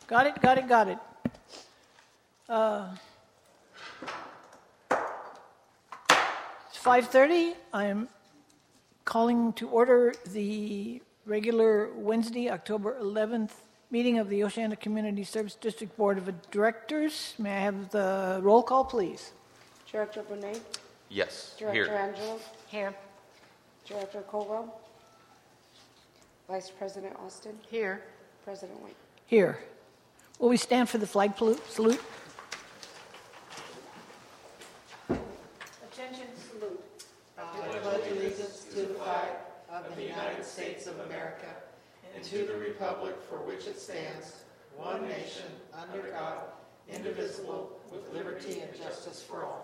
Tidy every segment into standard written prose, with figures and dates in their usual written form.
Got it. It's 5:30. I am calling to order the regular Wednesday, October 11th meeting of the Oceana Community Service District Board of Directors. May I have the roll call, please? Director Bonet? Yes. Director Here. Angelo? Here. Director Colwell? Vice President Austin? Here. President White? Here. Will we stand for the flag salute? Attention, salute. I pledge allegiance to the flag of the United States of America and to the republic for which it stands, one nation, under God, indivisible, with liberty and justice for all.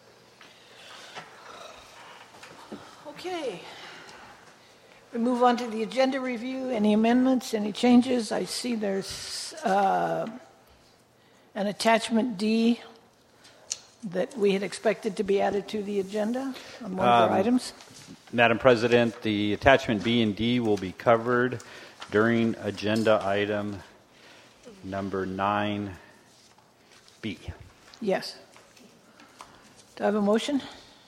Okay. We move on to the agenda review. Any amendments, any changes? I see there's an attachment D that we had expected to be added to the agenda on one of our items. Madam President, the attachment B and D will be covered during agenda item number 9B. Yes. Do I have a motion?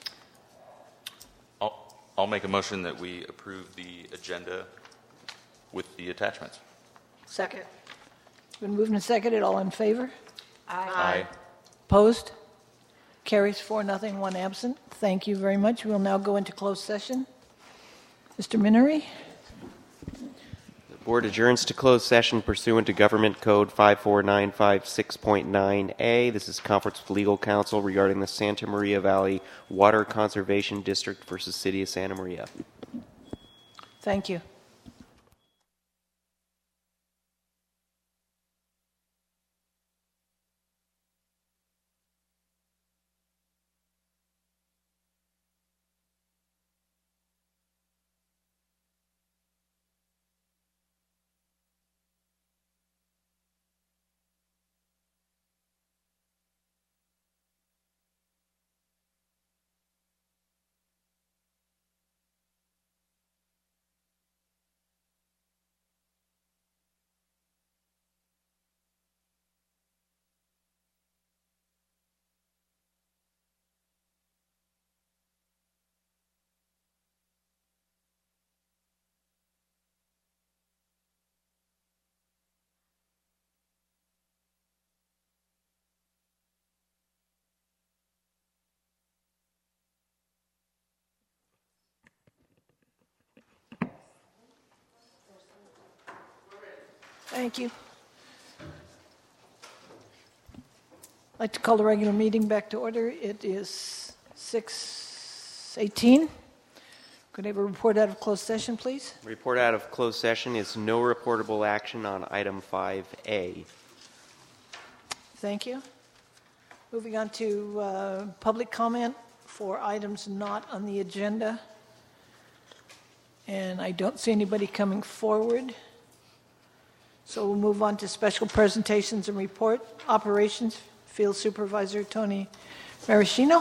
I'll make a motion that we approve the agenda with the attachments. Second. Been moved and seconded. All in favor? Aye. Opposed? Carries 4-0, 1 absent. Thank you very much. We'll now go into closed session. Mr. Minery? The board adjourns to closed session pursuant to Government Code 54956.9A. This is conference with legal counsel regarding the Santa Maria Valley Water Conservation District versus City of Santa Maria. Thank you. Thank you. I'd like to call the regular meeting back to order. It is 6:18. Could I have a report out of closed session, please? Report out of closed session is no reportable action on item 5A. Thank you. Moving on to public comment for items not on the agenda. And I don't see anybody coming forward. So we'll move on to special presentations and report. Operations Field Supervisor Tony Maraschino.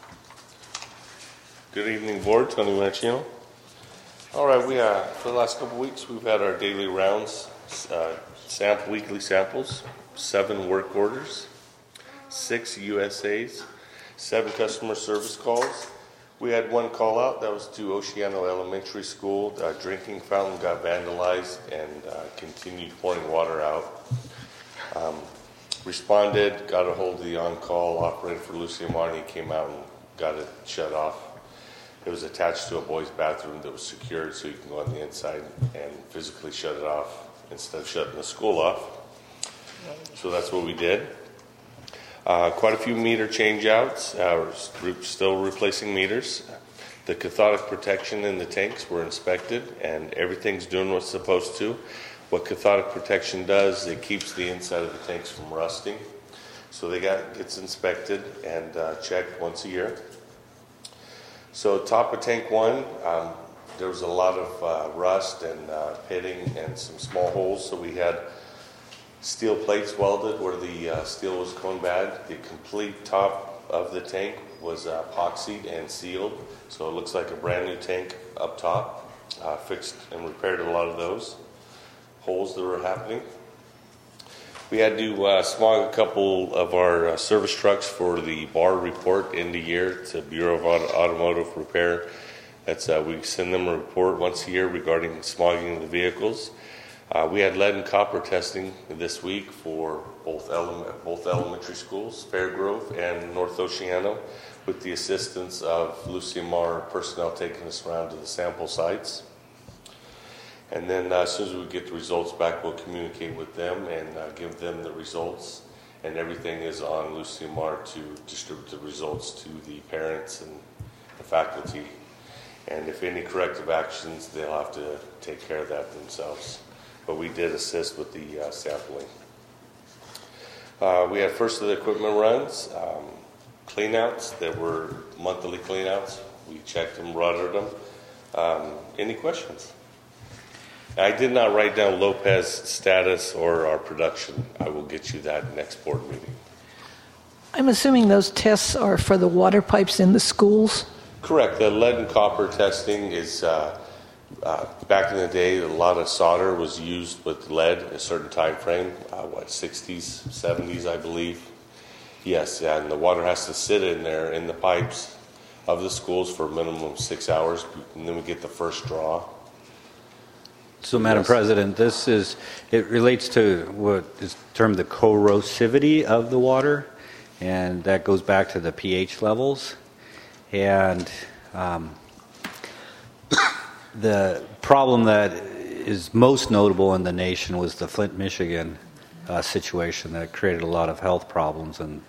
Good evening, Board. Tony Maraschino. All right, for the last couple of weeks, we've had our daily rounds, weekly samples, 7 work orders, 6 USAs, 7 customer service calls. We had 1 call out that was to Oceano Elementary School. The drinking fountain got vandalized and continued pouring water out. Responded, got a hold of the on-call operator for Lucia Marnie, came out and got it shut off. It was attached to a boys' bathroom that was secured so you can go on the inside and physically shut it off instead of shutting the school off. So that's what we did. Quite a few meter change-outs. We're still replacing meters. The cathodic protection in the tanks were inspected, and everything's doing what's supposed to. What cathodic protection does, it keeps the inside of the tanks from rusting. So gets inspected and checked once a year. So top of tank 1, there was a lot of rust and pitting and some small holes. So we had steel plates welded where the steel was going bad. The complete top of the tank was epoxied and sealed, so it looks like a brand new tank up top. Fixed and repaired a lot of those holes that were happening. We had to smog a couple of our service trucks for the bar report end of year. It's a Bureau of Automotive Repair. That's we send them a report once a year regarding smogging of the vehicles. We had lead and copper testing this week for both elementary schools, Fairgrove and North Oceano, with the assistance of Lucien-Mar personnel taking us around to the sample sites. And then as soon as we get the results back, we'll communicate with them and give them the results. And everything is on Lucien-Mar to distribute the results to the parents and the faculty. And if any corrective actions, they'll have to take care of that themselves. But we did assist with the sampling. We had first of the equipment runs, cleanouts that were monthly cleanouts. We checked them, ruttered them. Any questions? I did not write down Lopez status or our production. I will get you that next board meeting. I'm assuming those tests are for the water pipes in the schools? Correct. The lead and copper testing is, back in the day, a lot of solder was used with lead in a certain time frame, 60s, 70s, I believe. Yes, and the water has to sit in there in the pipes of the schools for a minimum of 6 hours, and then we get the first draw. So, Madam President, it relates to what is termed the corrosivity of the water, and that goes back to the pH levels. And the problem that is most notable in the nation was the Flint, Michigan situation that created a lot of health problems, and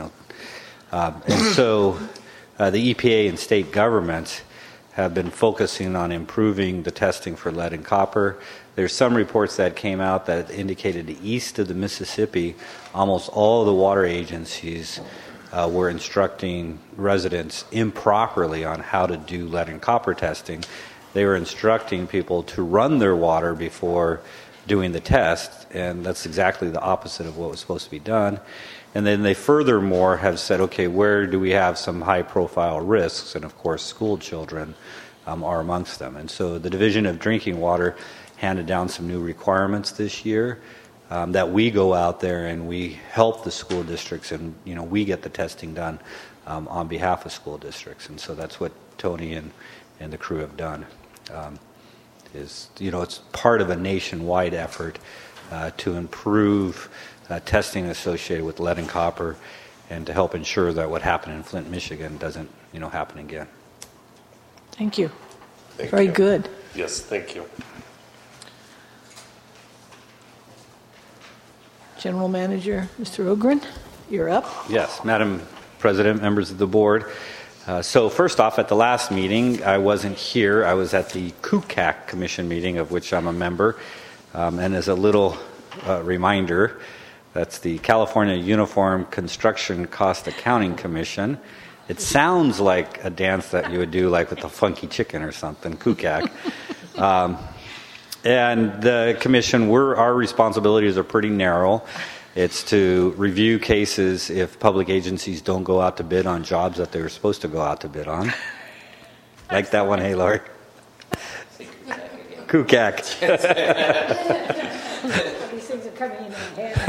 so the EPA and state governments have been focusing on improving the testing for lead and copper. There's some reports that came out that indicated east of the Mississippi, almost all of the water agencies were instructing residents improperly on how to do lead and copper testing. They were instructing people to run their water before doing the test, and that's exactly the opposite of what was supposed to be done. And then they furthermore have said, okay, where do we have some high-profile risks? And of course, school children are amongst them. And so the Division of Drinking Water handed down some new requirements this year that we go out there and we help the school districts, and we get the testing done on behalf of school districts. And so that's what Tony and the crew have done. It's part of a nationwide effort to improve testing associated with lead and copper, and to help ensure that what happened in Flint, Michigan doesn't, happen again. Thank you. Very good. Yes, thank you. General Manager, Mr. Ogren, you're up. Yes, Madam President, members of the board. So first off, at the last meeting, I wasn't here. I was at the CUCAC Commission meeting, of which I'm a member. And as a little reminder, that's the California Uniform Construction Cost Accounting Commission. It sounds like a dance that you would do like with the funky chicken or something, CUCAC. And the commission, our responsibilities are pretty narrow. It's to review cases if public agencies don't go out to bid on jobs that they were supposed to go out to bid on. Like that one, hey, Lori? CUCAC. These things are coming in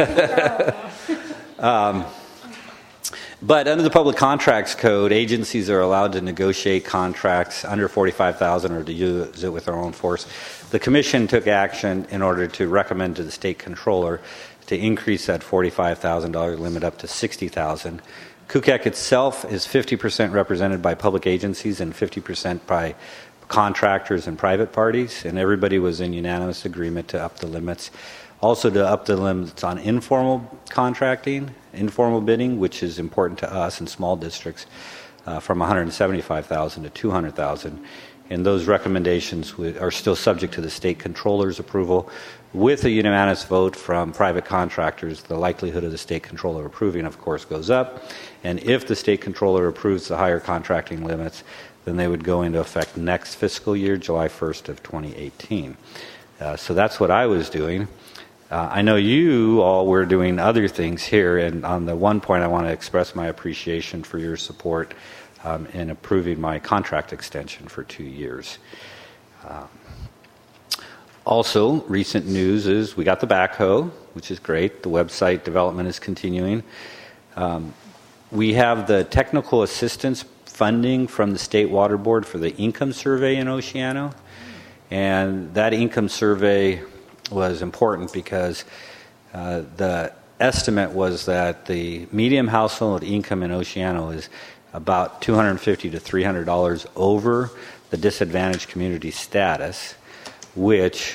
handy. But under the Public Contracts Code, agencies are allowed to negotiate contracts under $45,000 or to use it with their own force. The Commission took action in order to recommend to the State Controller to increase that $45,000 limit up to $60,000. CUCAC itself is 50% represented by public agencies and 50% by contractors and private parties, and everybody was in unanimous agreement to up the limits. Also to up the limits on informal contracting, informal bidding, which is important to us in small districts, from $175,000 to $200,000. And those recommendations are still subject to the State Controller's approval. With a unanimous vote from private contractors, the likelihood of the State Controller approving, of course, goes up. And if the State Controller approves the higher contracting limits, then they would go into effect next fiscal year, July 1st of 2018. So that's what I was doing. I know you all were doing other things here, and on the one point I want to express my appreciation for your support in approving my contract extension for 2 years. Also, recent news is we got the backhoe, which is great. The website development is continuing. We have the technical assistance funding from the State Water Board for the income survey in Oceano. And that income survey was important because the estimate was that the median household income in Oceano is about $250 to $300 over the disadvantaged community status, which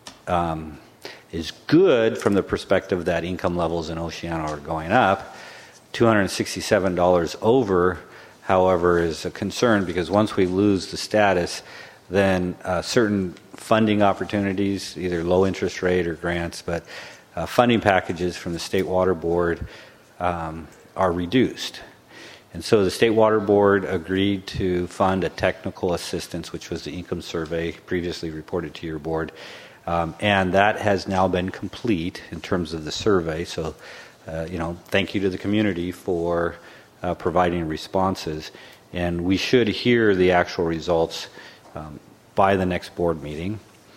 is good from the perspective that income levels in Oceano are going up. $267 over, however, is a concern because once we lose the status, then certain funding opportunities, either low interest rate or grants, but funding packages from the State Water Board are reduced. And so the State Water Board agreed to fund a technical assistance, which was the income survey previously reported to your board. And that has now been complete in terms of the survey. So, thank you to the community for providing responses. And we should hear the actual results by the next board meeting.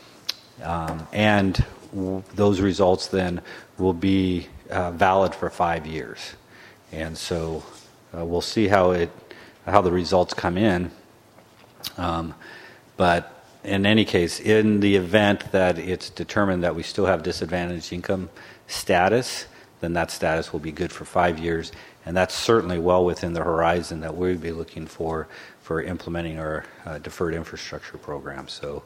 And those results then will be valid for 5 years. And so we'll see how the results come in. But in any case, in the event that it's determined that we still have disadvantaged income status, then that status will be good for 5 years. And that's certainly well within the horizon that we'd be looking for implementing our deferred infrastructure program. So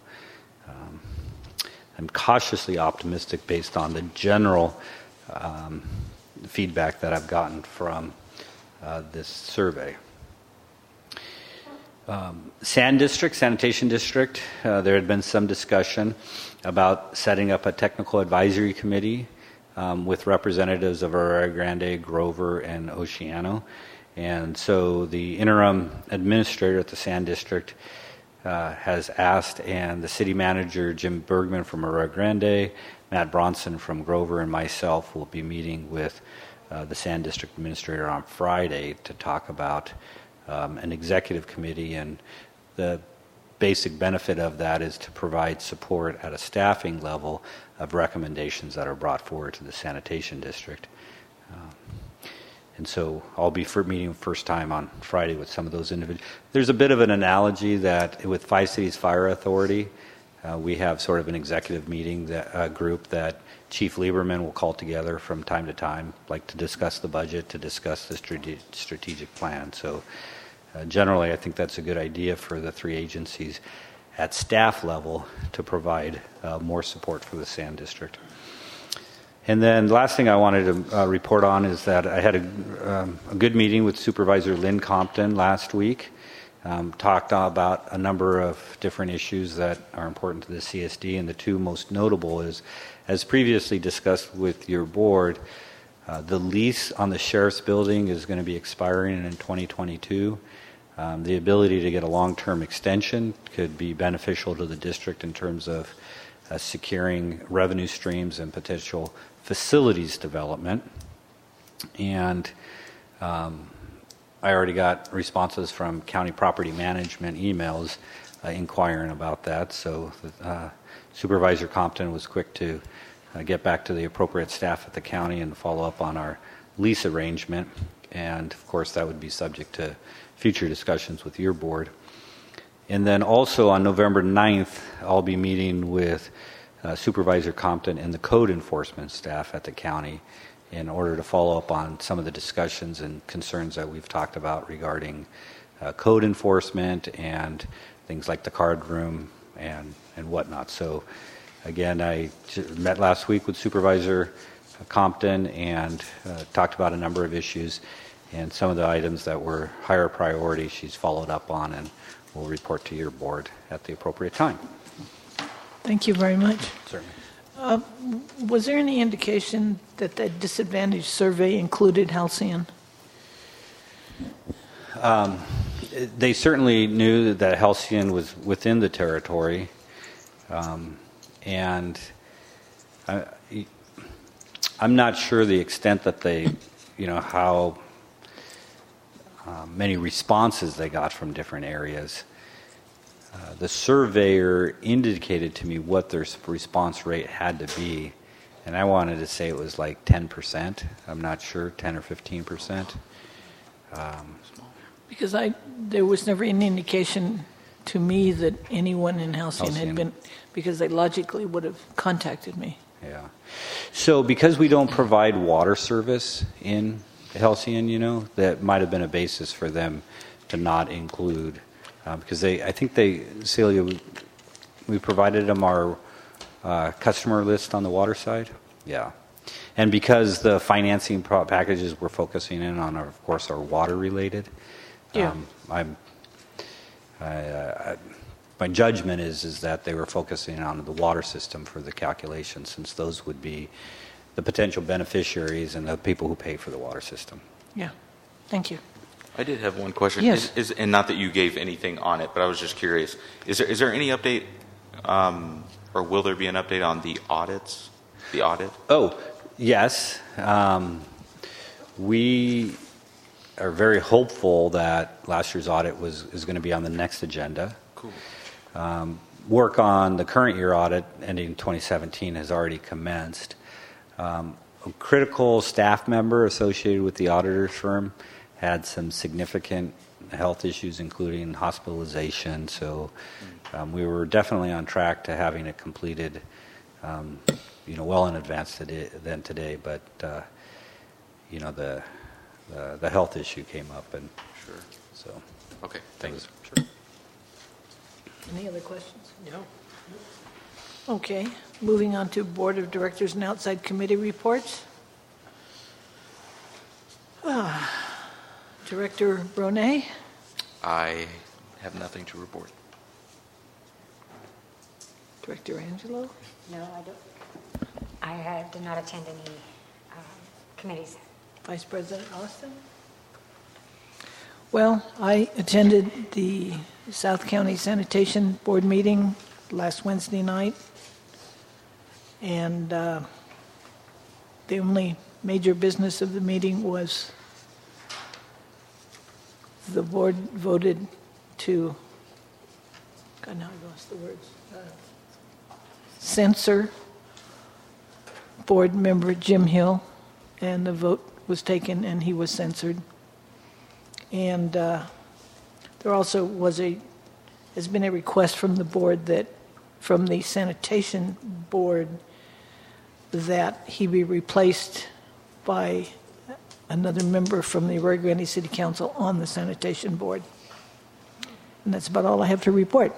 I'm cautiously optimistic based on the general feedback that I've gotten from this survey. Sanitation District, there had been some discussion about setting up a technical advisory committee with representatives of Arroyo Grande, Grover, and Oceano. And so the interim administrator at the Sand District has asked, and the city manager, Jim Bergman from Arroyo Grande, Matt Bronson from Grover, and myself will be meeting with the Sand District administrator on Friday to talk about an executive committee, and the basic benefit of that is to provide support at a staffing level of recommendations that are brought forward to the Sanitation District. And so I'll be meeting first time on Friday with some of those individuals. There's a bit of an analogy that with Five Cities Fire Authority, we have sort of an executive meeting, group that Chief Lieberman will call together from time to time, like to discuss the budget, to discuss the strategic plan. So generally, I think that's a good idea for the three agencies at staff level to provide more support for the Sand District. And then the last thing I wanted to report on is that I had a good meeting with Supervisor Lynn Compton last week. Talked about a number of different issues that are important to the CSD, and the two most notable is, as previously discussed with your board, the lease on the sheriff's building is going to be expiring in 2022. The ability to get a long-term extension could be beneficial to the district in terms of securing revenue streams and potential facilities development. And I already got responses from county property management emails inquiring about that. So Supervisor Compton was quick to get back to the appropriate staff at the county and follow up on our lease arrangement. And of course, that would be subject to future discussions with your board. And then also on November 9th, I'll be meeting with Supervisor Compton and the code enforcement staff at the county in order to follow up on some of the discussions and concerns that we've talked about regarding code enforcement and things like the card room and whatnot. So again, I met last week with Supervisor Compton and talked about a number of issues, and some of the items that were higher priority she's followed up on and will report to your board at the appropriate time. Thank you very much. Certainly. Was there any indication that the disadvantage survey included Halcyon? They certainly knew that Halcyon was within the territory, and I'm not sure the extent that they, how many responses they got from different areas. the surveyor indicated to me what their response rate had to be, and I wanted to say it was like 10%. I'm not sure, 10 or 15%. Because there was never any indication to me that anyone in Halcyon had Halcyon. been, because they logically would have contacted me. Yeah. So because we don't provide water service in Halcyon, that might have been a basis for them to not include, because Celia, we provided them our customer list on the water side. Yeah. And because the financing packages we're focusing in on, of course, are water related. Yeah. My judgment is that they were focusing on the water system for the calculation, since those would be the potential beneficiaries and the people who pay for the water system. Yeah. Thank you. I did have one question. Yes. And not that you gave anything on it, but I was just curious. Is there any update, or will there be an update on the audits? The audit? Oh, yes. We are very hopeful that last year's audit is going to be on the next agenda. Cool. Work on the current year audit ending 2017 has already commenced. A critical staff member associated with the auditor's firm had some significant health issues, including hospitalization. So we were definitely on track to having it completed, well in advance than today. But the health issue came up, and Sure. so Okay. things. Sure. Any other questions? No. Okay. Moving on to Board of Directors and outside committee reports. Director Bronet. I have nothing to report. Director Angelo. No, I don't. I did not attend any committees. Vice President Austin. Well, I attended the South County Sanitation Board meeting last Wednesday night, and the only major business of the meeting was the board voted to, God, now I lost the words, censor board member Jim Hill, and the vote was taken and he was censored. And there also has been a request from the board from the sanitation board, that he be replaced by another member from the Arroyo Grande City Council on the sanitation board. And that's about all I have to report.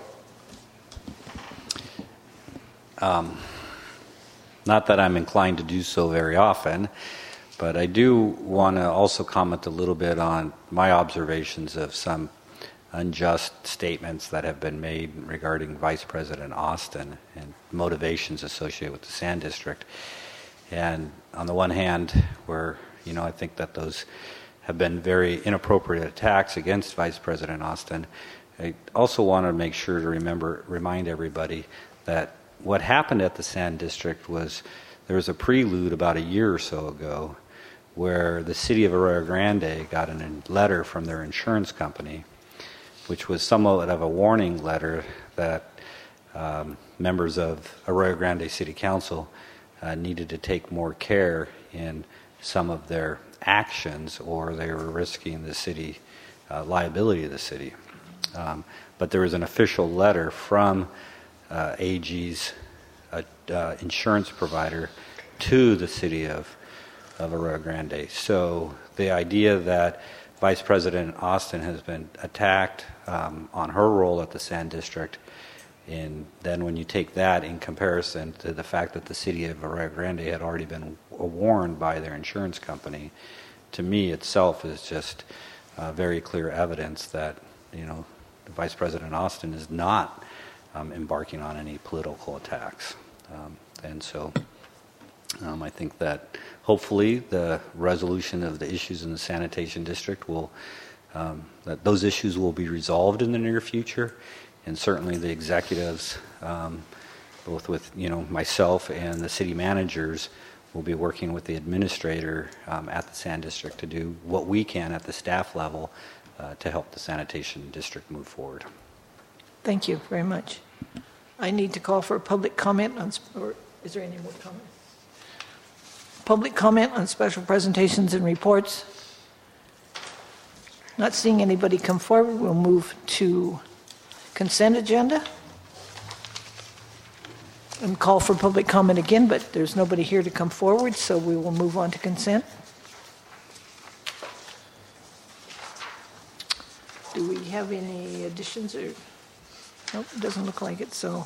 Not that I'm inclined to do so very often, but I do want to also comment a little bit on my observations of some unjust statements that have been made regarding Vice President Austin and motivations associated with the Sand District. And on the one hand, where I think that those have been very inappropriate attacks against Vice President Austin, I also want to make sure to remind everybody that what happened at the Sand District was there was a prelude about a year or so ago where the city of Arroyo Grande got a letter from their insurance company, which was somewhat of a warning letter that members of Arroyo Grande City Council needed to take more care in some of their actions, or they were risking the city, liability of the city. But there was an official letter from AG's insurance provider to the city of Arroyo Grande. So the idea that Vice President Austin has been attacked on her role at the Sand District, and then when you take that in comparison to the fact that the city of Arroyo Grande had already been warned by their insurance company, to me itself is just very clear evidence that Vice President Austin is not embarking on any political attacks. And so I think that hopefully the resolution of the issues in the sanitation district that those issues will be resolved in the near future, and certainly the executives, both with myself and the city managers, will be working with the administrator at the Sand District to do what we can at the staff level to help the sanitation district move forward. Thank you very much. I need to call for a public comment on, or is there any more comment? Public comment on special presentations and reports. Not seeing anybody come forward, we'll move to consent agenda and call for public comment again, but there's nobody here to come forward, so we will move on to consent. Do we have any additions or? Nope, it doesn't look like it, so.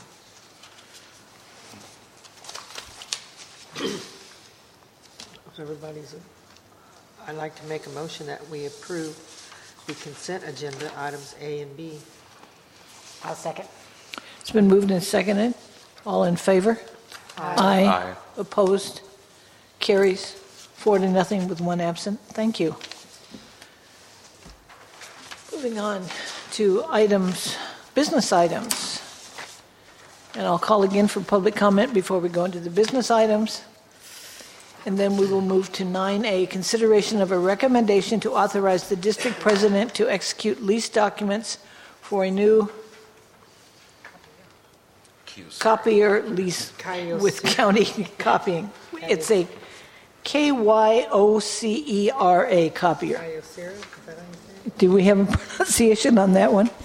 If everybody's, I'd like to make a motion that we approve the consent agenda items A and B. I'll second. It's been moved and seconded. All in favor? Aye. Aye. Opposed? Carries 4-0 with one absent. Thank you. Moving on to items, business items. And I'll call again for public comment before we go into the business items. And then we will move to 9A, consideration of a recommendation to authorize the district president to execute lease documents for a new copier lease with county copying. It's a KYOCERA copier. Kyocera, is that how you say it? Do we have a pronunciation on that one?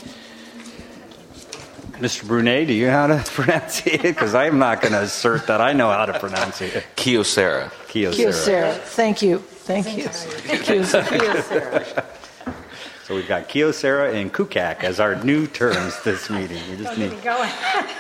Mr. Brunet, do you know how to pronounce it? Because I'm not going to assert that I know how to pronounce it. Kyocera. Kyocera. Thank you. Thank you. Kyocera. So we've got Kyocera and Kukak as our new terms this meeting. We just need. Going.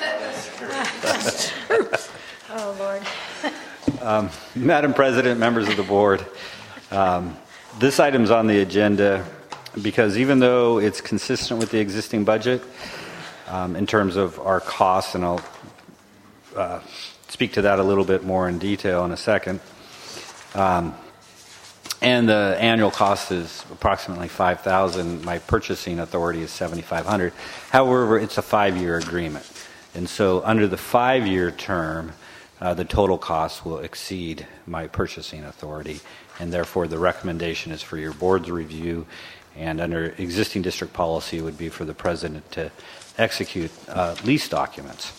Oh, Lord. Madam President, members of the board, this item's on the agenda because even though it's consistent with the existing budget in terms of our costs, and I'll speak to that a little bit more in detail in a second, and the annual cost is approximately $5,000. My purchasing authority is $7,500. However, it's a 5-year agreement. And so under the 5-year term, the total cost will exceed my purchasing authority. And therefore, the recommendation is for your board's review. And under existing district policy, it would be for the president to execute lease documents.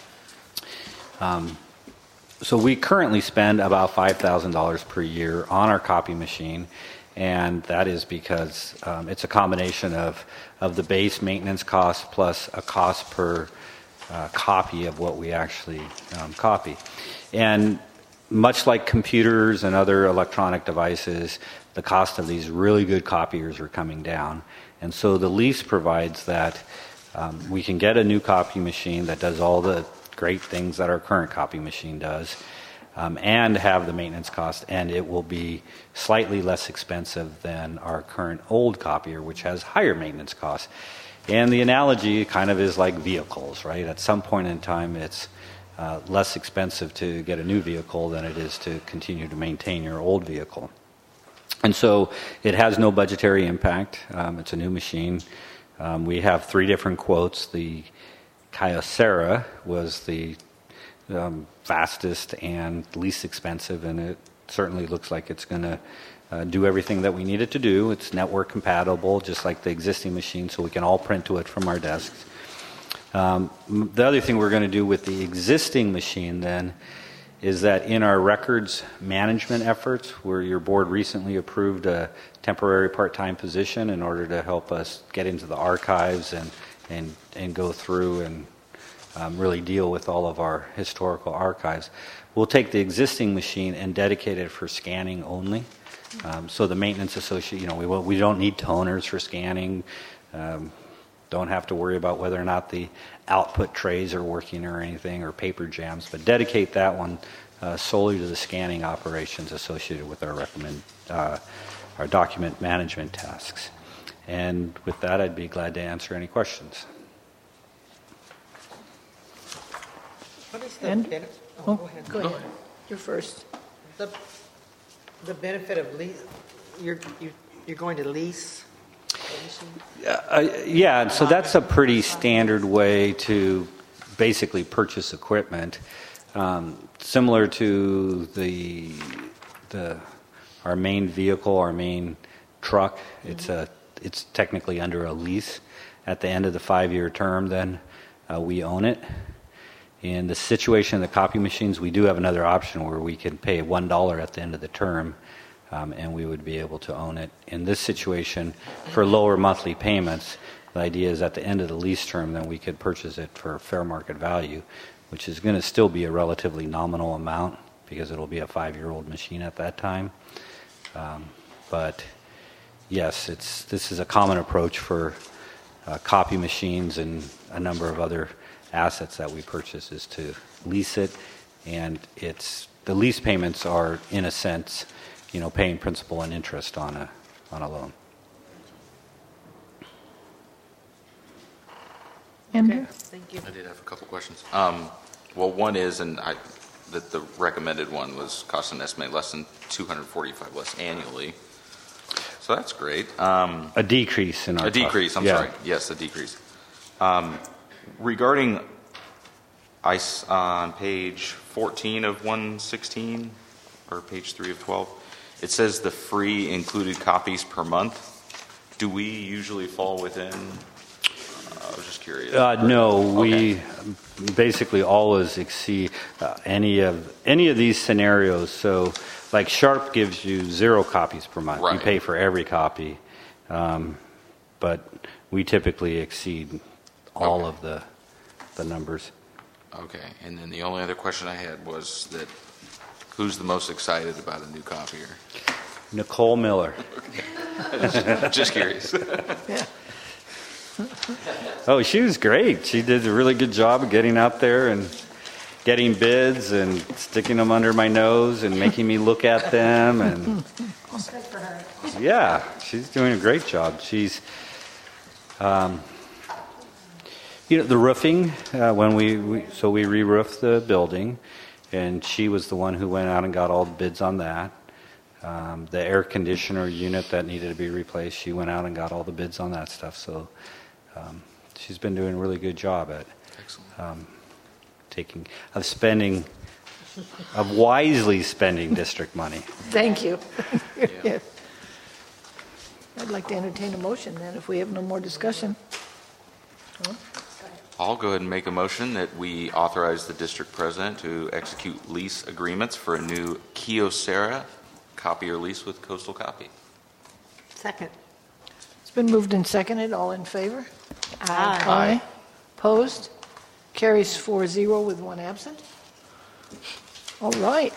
So we currently spend about $5,000 per year on our copy machine, and that is because it's a combination of the base maintenance cost plus a cost per copy of what we actually copy. And much like computers and other electronic devices, the cost of these really good copiers are coming down. And so the lease provides that we can get a new copy machine that does all the great things that our current copy machine does, and have the maintenance cost, and it will be slightly less expensive than our current old copier, which has higher maintenance costs. And the analogy kind of is like vehicles, right? At some point in time, it's less expensive to get a new vehicle than it is to continue to maintain your old vehicle. And so it has no budgetary impact. It's a new machine. We have 3 different quotes. The Kyocera was the fastest and least expensive, and it certainly looks like it's going to do everything that we need it to do. It's network compatible, just like the existing machine, so we can all print to it from our desks. The other thing we're going to do with the existing machine then is that in our records management efforts, where your board recently approved a temporary part-time position in order to help us get into the archives and go through and really deal with all of our historical archives. We'll take the existing machine and dedicate it for scanning only. So the maintenance associate, we don't need toners for scanning. Don't have to worry about whether or not the output trays are working or anything, or paper jams, but dedicate that one solely to the scanning operations associated with our document management tasks. And with that, I'd be glad to answer any questions. What is the And- benefit? Oh, Go ahead. go ahead. You're first. The benefit of lease, you're going to lease the machine? Yeah, so that's a pretty standard way to basically purchase equipment, similar to our main vehicle, our main truck. It's a it's technically under a lease. At the end of the 5-year term, then we own it. In the situation of the copy machines, we do have another option where we can pay $1 at the end of the term, and we would be able to own it. In this situation, for lower monthly payments, the idea is at the end of the lease term, then we could purchase it for fair market value, which is going to still be a relatively nominal amount because it'll be a 5-year-old machine at that time. But yes, this is a common approach for copy machines and a number of other assets that we purchase, is to lease it, and the lease payments are, in a sense, paying principal and interest on a loan. Andrew? Thank you. I did have a couple questions. Well, one is, that the recommended one was cost an estimate less than $245 less annually. So that's great. A decrease in our A decrease, I'm sorry. Yes, a decrease. Regarding ICE on page 14 of 116, or page 3 of 12, it says the free included copies per month. Do we usually fall within? I was just curious. No, Okay. we basically always exceed any of these scenarios. So, like Sharp gives you 0 copies per month. Right. You pay for every copy, but we typically exceed all of the numbers. Okay, and then the only other question I had was that who's the most excited about a new copier? Nicole Miller. Just curious. Oh, she was great. She did a really good job of getting out there and getting bids and sticking them under my nose and making me look at them. And yeah, she's doing a great job. She's, the roofing, when we re-roofed the building, and she was the one who went out and got all the bids on that. The air conditioner unit that needed to be replaced, she went out and got all the bids on that stuff. So she's been doing a really good job at wisely spending district money. Thank you. Yes. I'd like to entertain a motion then if we have no more discussion. I'll go ahead and make a motion that we authorize the district president to execute lease agreements for a new Kyocera copier lease with Coastal Copy. Second. It's been moved and seconded. All in favor? Aye. Opposed? Carries 4-0 with 1 absent. All right.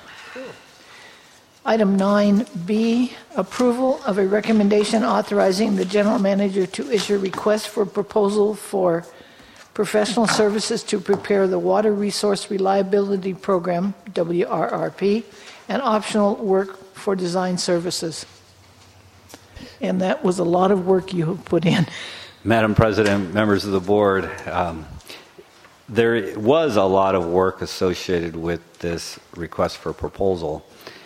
Item 9B, approval of a recommendation authorizing the general manager to issue a request for proposal for professional services to prepare the Water Resource Reliability Program, WRRP, and optional work for design services. And that was a lot of work you have put in. Madam President, members of the board, there was a lot of work associated with this request for proposal.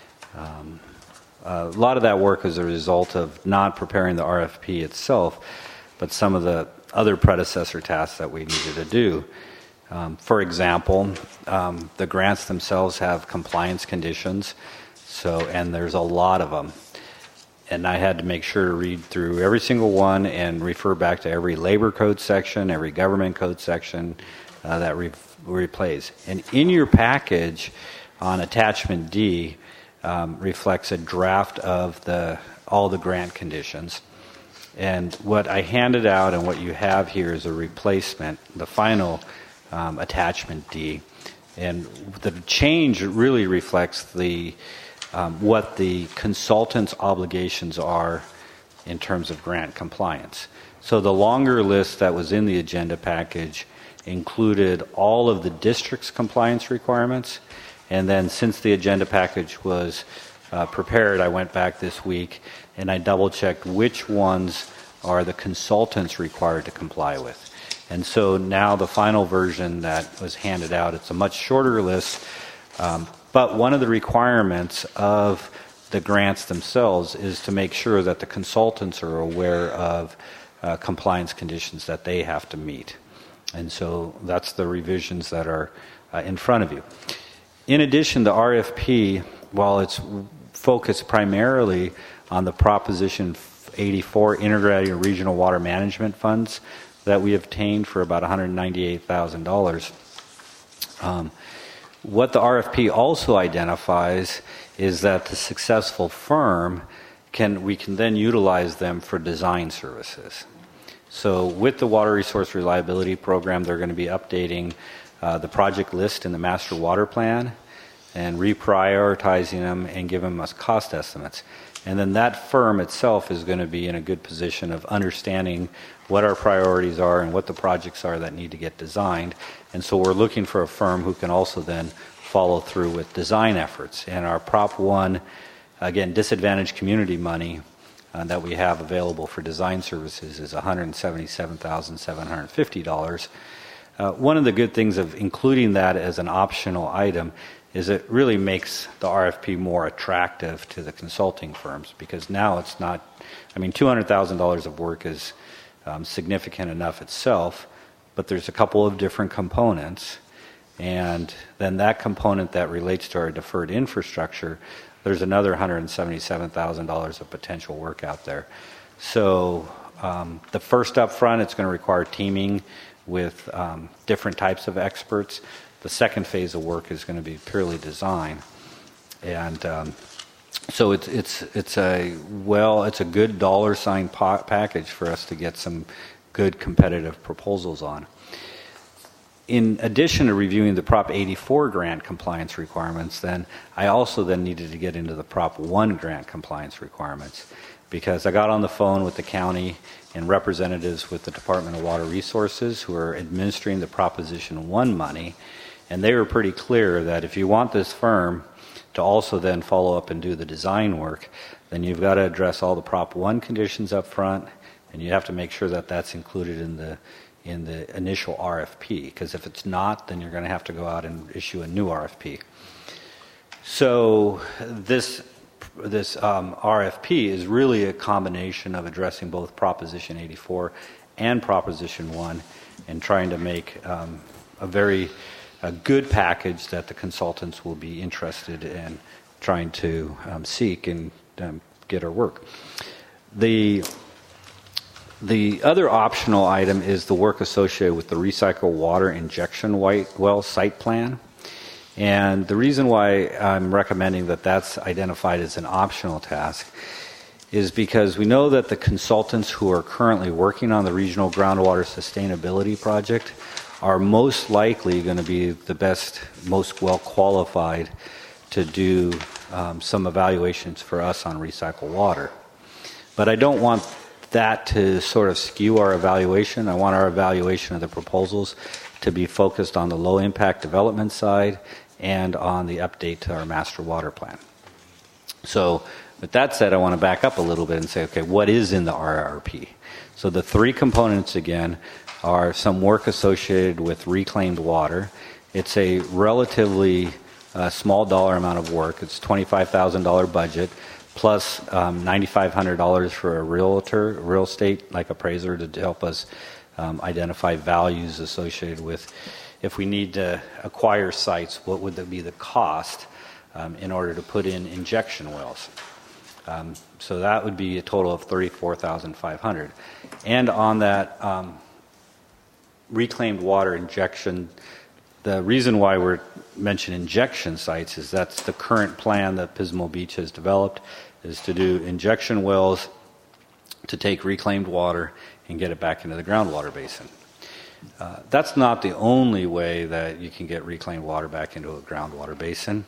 A lot of that work is a result of not preparing the RFP itself, but some of the other predecessor tasks that we needed to do. For example, the grants themselves have compliance conditions, and there's a lot of them. And I had to make sure to read through every single one and refer back to every labor code section, every government code section that replays. And in your package on attachment D reflects a draft of all the grant conditions. And what I handed out and what you have here is a replacement, the final attachment D. And the change really reflects what the consultant's obligations are in terms of grant compliance. So the longer list that was in the agenda package included all of the district's compliance requirements. And then since the agenda package was prepared, I went back this week and I double-checked which ones are the consultants required to comply with. And so now the final version that was handed out, it's a much shorter list, but one of the requirements of the grants themselves is to make sure that the consultants are aware of compliance conditions that they have to meet. And so that's the revisions that are in front of you. In addition, the RFP, while it's focused primarily on the Proposition 84 integrated regional water management funds that we obtained for about $198,000. What the RFP also identifies is that the successful firm we can then utilize them for design services. So with the Water Resource Reliability Program, they're going to be updating the project list in the Master Water Plan and reprioritizing them and giving us cost estimates. And then that firm itself is going to be in a good position of understanding what our priorities are and what the projects are that need to get designed. And so we're looking for a firm who can also then follow through with design efforts. And our Prop 1, again, disadvantaged community money that we have available for design services is $177,750. One of the good things of including that as an optional item is it really makes the RFP more attractive to the consulting firms, because now it's not, $200,000 of work is significant enough itself, but there's a couple of different components, and then that component that relates to our deferred infrastructure, there's another $177,000 of potential work out there. So the first up front, it's going to require teaming with different types of experts. The second phase of work is going to be purely design, and so it's a good dollar sign package for us to get some good competitive proposals on. In addition to reviewing the Prop 84 grant compliance requirements, then I also then needed to get into the Prop 1 grant compliance requirements, because I got on the phone with the county and representatives with the Department of Water Resources who are administering the Proposition 1 money, and they were pretty clear that if you want this firm to also then follow up and do the design work, then you've got to address all the Prop 1 conditions up front, and you have to make sure that that's included in the initial RFP, because if it's not, then you're going to have to go out and issue a new RFP. So this RFP is really a combination of addressing both Proposition 84 and Proposition 1 and trying to make a good package that the consultants will be interested in trying to seek and get our work. The other optional item is the work associated with the recycled water injection well site plan. And the reason why I'm recommending that that's identified as an optional task is because we know that the consultants who are currently working on the Regional Groundwater Sustainability Project are most likely going to be the best, most well qualified to do some evaluations for us on recycled water. But I don't want that to sort of skew our evaluation. I want our evaluation of the proposals to be focused on the low impact development side and on the update to our master water plan. So with that said, I want to back up a little bit and say, okay, what is in the RRP? So the three components again are some work associated with reclaimed water. It's a relatively small dollar amount of work. It's $25,000 budget plus $9,500 for a real estate like appraiser to help us identify values associated with if we need to acquire sites, what would be the cost in order to put in injection wells. So that would be a total of $34,500. And on that reclaimed water injection, the reason why we're mentioning injection sites is that's the current plan that Pismo Beach has developed, is to do injection wells to take reclaimed water and get it back into the groundwater basin. That's not the only way that you can get reclaimed water back into a groundwater basin.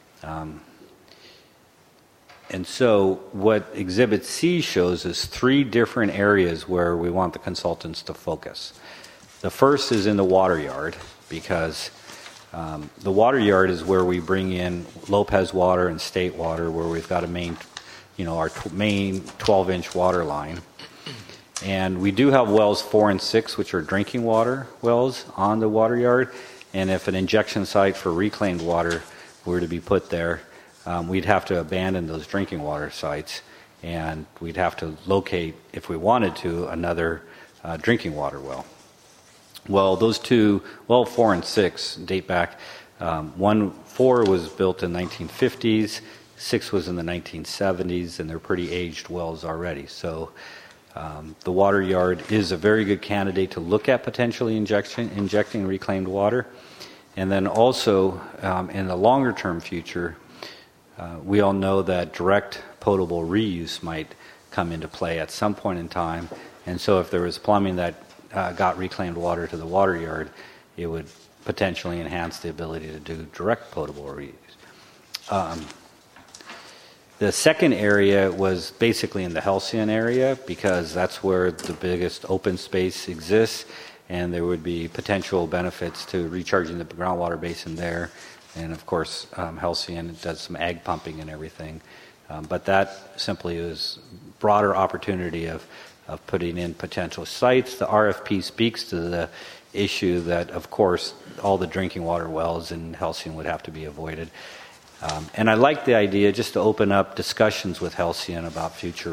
And so what Exhibit C shows is three different areas where we want the consultants to focus. The first is in the water yard, because the water yard is where we bring in Lopez water and state water, where we've got a main, our main 12-inch water line. And we do have wells 4 and 6, which are drinking water wells on the water yard. And if an injection site for reclaimed water were to be put there, we'd have to abandon those drinking water sites, and we'd have to locate, if we wanted to, another drinking water well. Well, those two, well, 4 and 6 date back. 4 was built in the 1950s, 6 was in the 1970s, and they're pretty aged wells already. So the water yard is a very good candidate to look at potentially injecting reclaimed water. And then also, in the longer-term future, we all know that direct potable reuse might come into play at some point in time. And so if there was plumbing that got reclaimed water to the water yard, it would potentially enhance the ability to do direct potable reuse. The second area was basically in the Halcyon area, because that's where the biggest open space exists, and there would be potential benefits to recharging the groundwater basin there. And of course, Halcyon does some ag pumping and everything. But that simply is broader opportunity of putting in potential sites. The RFP speaks to the issue that, of course, all the drinking water wells in Halcyon would have to be avoided. And I like the idea just to open up discussions with Halcyon about future,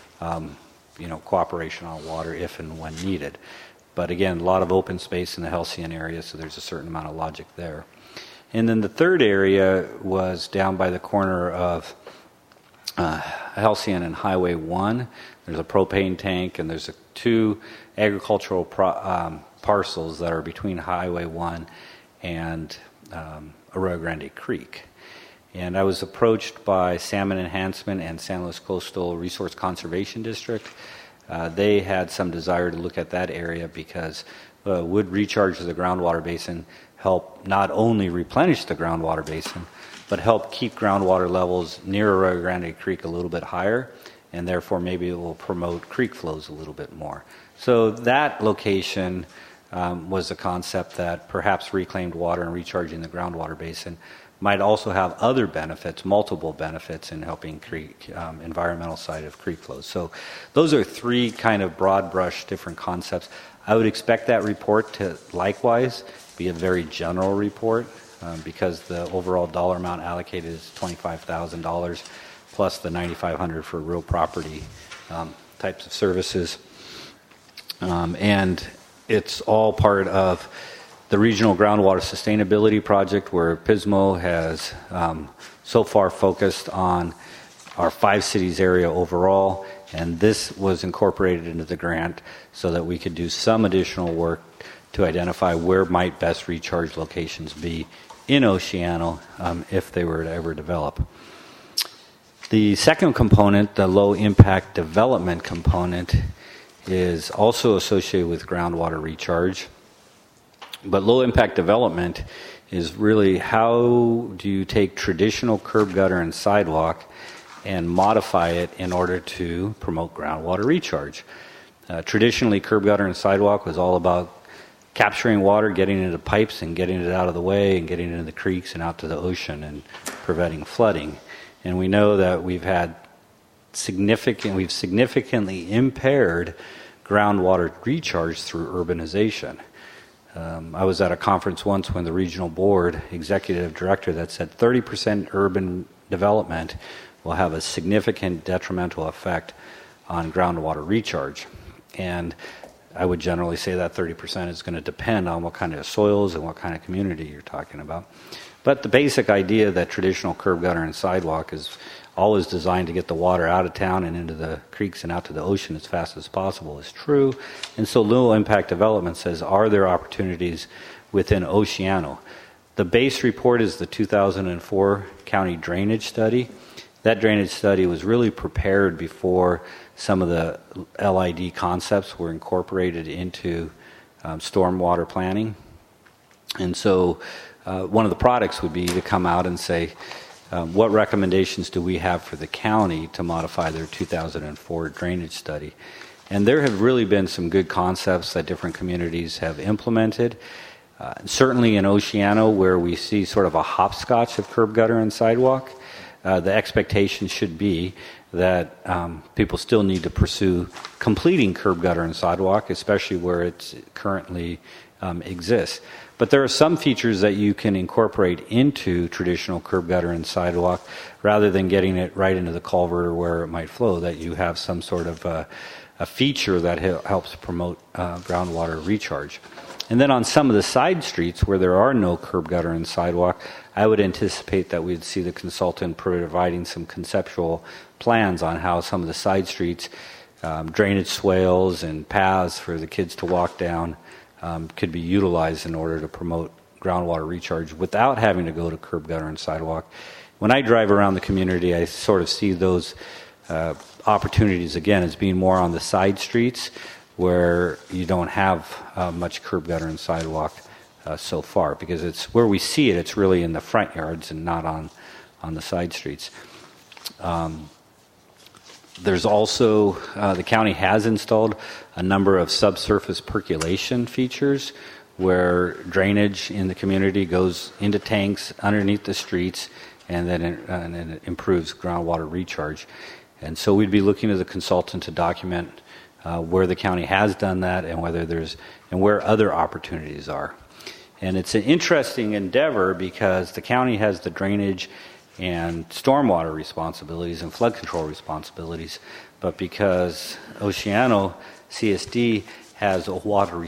cooperation on water if and when needed. But again, a lot of open space in the Halcyon area, so there's a certain amount of logic there. And then the third area was down by the corner of Halcyon and Highway 1. There's a propane tank, and there's two agricultural parcels that are between Highway 1 and Arroyo Grande Creek. And I was approached by Salmon Enhancement and San Luis Coastal Resource Conservation District. They had some desire to look at that area because would recharge the groundwater basin help not only replenish the groundwater basin, but help keep groundwater levels near Arroyo Grande Creek a little bit higher, and therefore maybe it will promote creek flows a little bit more. So that location was a concept that perhaps reclaimed water and recharging the groundwater basin might also have other benefits, multiple benefits in helping creek environmental side of creek flows. So those are three kind of broad brush different concepts. I would expect that report to likewise be a very general report because the overall dollar amount allocated is $25,000 plus the $9,500 for real property types of services. And it's all part of the Regional Groundwater Sustainability Project, where PISMO has so far focused on our 5 cities area overall, and this was incorporated into the grant so that we could do some additional work to identify where might best recharge locations be in Oceano if they were to ever develop. The second component, the low impact development component, is also associated with groundwater recharge. But low impact development is really how do you take traditional curb, gutter, and sidewalk and modify it in order to promote groundwater recharge. Traditionally, curb, gutter, and sidewalk was all about capturing water, getting it into pipes, and getting it out of the way, and getting it into the creeks and out to the ocean, and preventing flooding. And we know that we've significantly impaired groundwater recharge through urbanization. I was at a conference once when the regional board executive director that said 30% urban development will have a significant detrimental effect on groundwater recharge. And I would generally say that 30% is going to depend on what kind of soils and what kind of community you're talking about. But the basic idea that traditional curb, gutter, and sidewalk is always designed to get the water out of town and into the creeks and out to the ocean as fast as possible is true. And so low impact development says, are there opportunities within Oceano? The base report is the 2004 county drainage study. That drainage study was really prepared before some of the LID concepts were incorporated into stormwater planning. And so one of the products would be to come out and say, what recommendations do we have for the county to modify their 2004 drainage study? And there have really been some good concepts that different communities have implemented. Certainly in Oceano, where we see sort of a hopscotch of curb, gutter, and sidewalk, the expectation should be that people still need to pursue completing curb, gutter, and sidewalk, especially where it currently exists. But there are some features that you can incorporate into traditional curb, gutter, and sidewalk rather than getting it right into the culvert or where it might flow, that you have some sort of a feature that helps promote groundwater recharge. And then on some of the side streets where there are no curb gutter and sidewalk, I would anticipate that we'd see the consultant providing some conceptual plans on how some of the side streets, drainage swales and paths for the kids to walk down could be utilized in order to promote groundwater recharge without having to go to curb gutter and sidewalk. When I drive around the community, I sort of see those opportunities again as being more on the side streets where you don't have much curb gutter and sidewalk so far, because it's where we see it, it's really in the front yards and not on the side streets. There's also, the county has installed a number of subsurface percolation features where drainage in the community goes into tanks underneath the streets, and then it improves groundwater recharge. And so we'd be looking to the consultant to document where the county has done that and where other opportunities are. And it's an interesting endeavor because the county has the drainage and stormwater responsibilities and flood control responsibilities, but because Oceano CSD has a water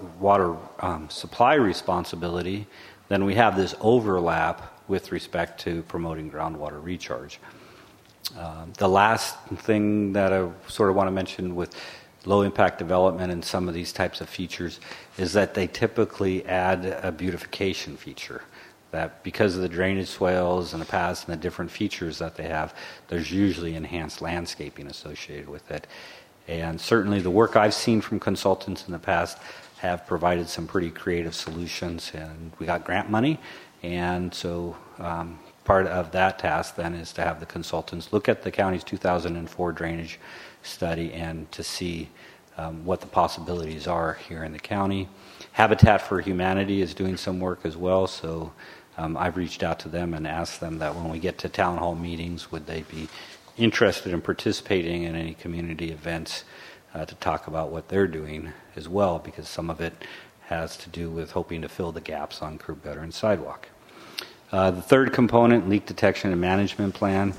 supply responsibility, then we have this overlap with respect to promoting groundwater recharge. The last thing that I sort of want to mention with low impact development and some of these types of features is that they typically add a beautification feature. That because of the drainage swales and the paths and the different features that they have, there's usually enhanced landscaping associated with it. And certainly the work I've seen from consultants in the past have provided some pretty creative solutions, and we got grant money, and so part of that task then is to have the consultants look at the county's 2004 drainage study and to see what the possibilities are here in the county. Habitat for Humanity is doing some work as well, so I've reached out to them and asked them that when we get to town hall meetings, would they be interested in participating in any community events to talk about what they're doing as well, because some of it has to do with hoping to fill the gaps on curb gutter and sidewalk. The third component, leak detection and management plan,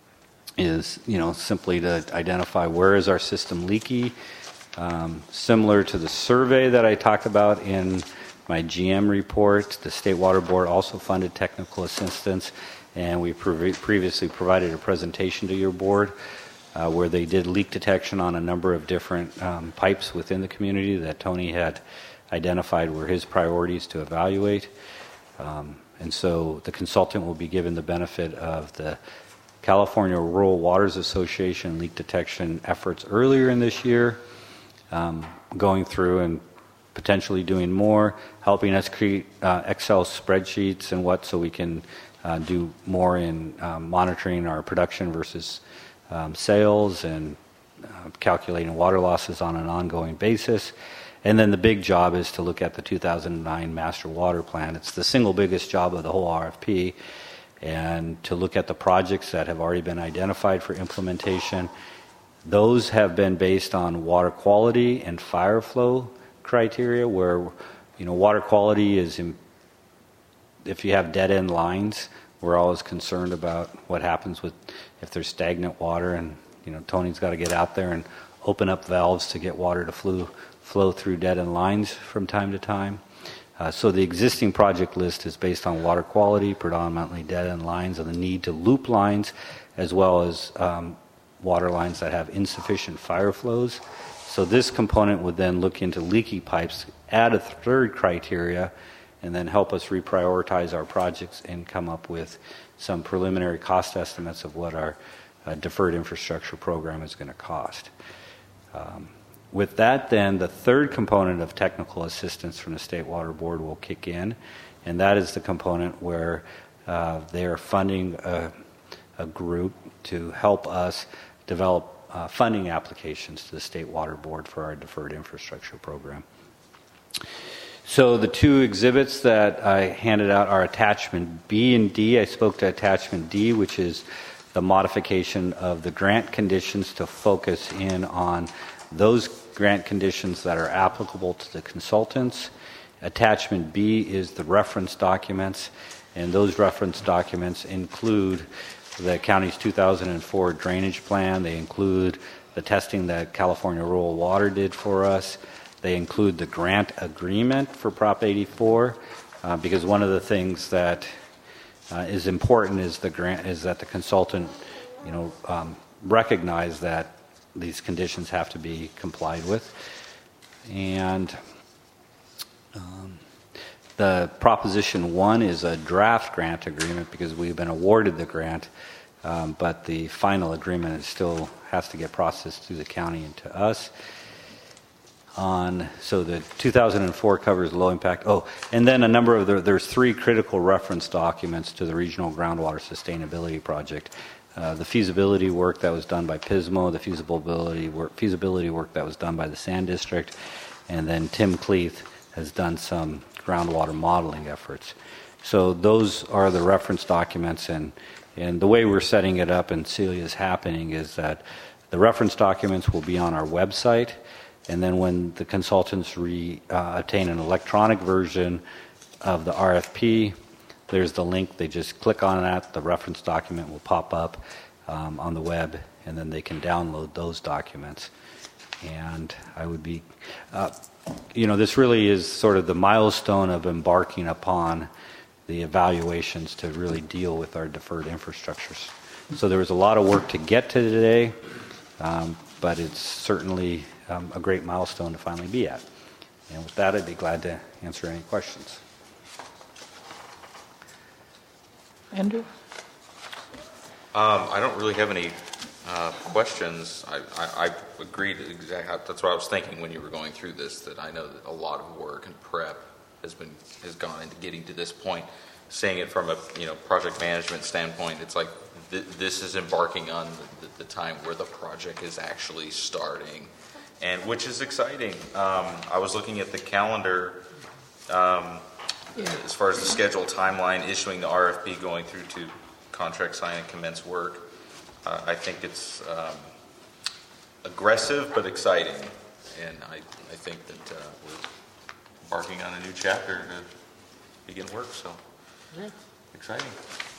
is simply to identify where is our system leaky. Similar to the survey that I talked about in my GM report, the State Water Board also funded technical assistance, and we previously provided a presentation to your board where they did leak detection on a number of different pipes within the community that Tony had identified were his priorities to evaluate. And so the consultant will be given the benefit of the California Rural Waters Association leak detection efforts earlier in this year, going through and potentially doing more, helping us create Excel spreadsheets and so we can do more in monitoring our production versus sales and calculating water losses on an ongoing basis. And then the big job is to look at the 2009 Master Water Plan. It's the single biggest job of the whole RFP, and to look at the projects that have already been identified for implementation. Those have been based on water quality and fire flow criteria, where water quality is if you have dead end lines, we're always concerned about what happens with if there's stagnant water, and Tony's got to get out there and open up valves to get water to flow through dead end lines from time to time. So the existing project list is based on water quality, predominantly dead end lines, and the need to loop lines, as well as water lines that have insufficient fire flows. So this component would then look into leaky pipes, add a third criteria, and then help us reprioritize our projects and come up with some preliminary cost estimates of what our deferred infrastructure program is going to cost. With that, then, the third component of technical assistance from the State Water Board will kick in, and that is the component where they are funding a group to help us develop funding applications to the State Water Board for our deferred infrastructure program. So the two exhibits that I handed out are attachment B and D. I spoke to attachment D, which is the modification of the grant conditions to focus in on those grant conditions that are applicable to the consultants. Attachment B is the reference documents, and those reference documents include the county's 2004 drainage plan. They include the testing that California Rural Water did for us. They include the grant agreement for Prop 84, because one of the things that is important is that the consultant, recognize that these conditions have to be complied with. And the Proposition 1 is a draft grant agreement because we've been awarded the grant, but the final agreement still has to get processed through the county and to us. So the 2004 covers low impact. And then a number of there's 3 critical reference documents to the Regional Groundwater Sustainability Project. The feasibility work that was done by PISMO, the feasibility work that was done by the Sand District, and then Tim Cleeth has done some groundwater modeling efforts. So those are the reference documents, and the way we're setting it up and Celia's happening is that the reference documents will be on our website, and then when the consultants obtain an electronic version of the RFP, there's the link. They just click on that. The reference document will pop up on the web, and then they can download those documents. And I would be, this really is sort of the milestone of embarking upon the evaluations to really deal with our deferred infrastructures. So there was a lot of work to get to today, but it's certainly a great milestone to finally be at. And with that, I'd be glad to answer any questions. Andrew? I don't really have any questions. I agreed exactly. That's what I was thinking when you were going through this, that I know that a lot of work and prep has gone into getting to this point. Seeing it from a project management standpoint, it's like this is embarking on the time where the project is actually starting, and which is exciting. I was looking at the calendar as far as the schedule timeline, issuing the RFP, going through to contract sign and commence work. I think it's aggressive but exciting, and I think that we're embarking on a new chapter to begin work. So exciting.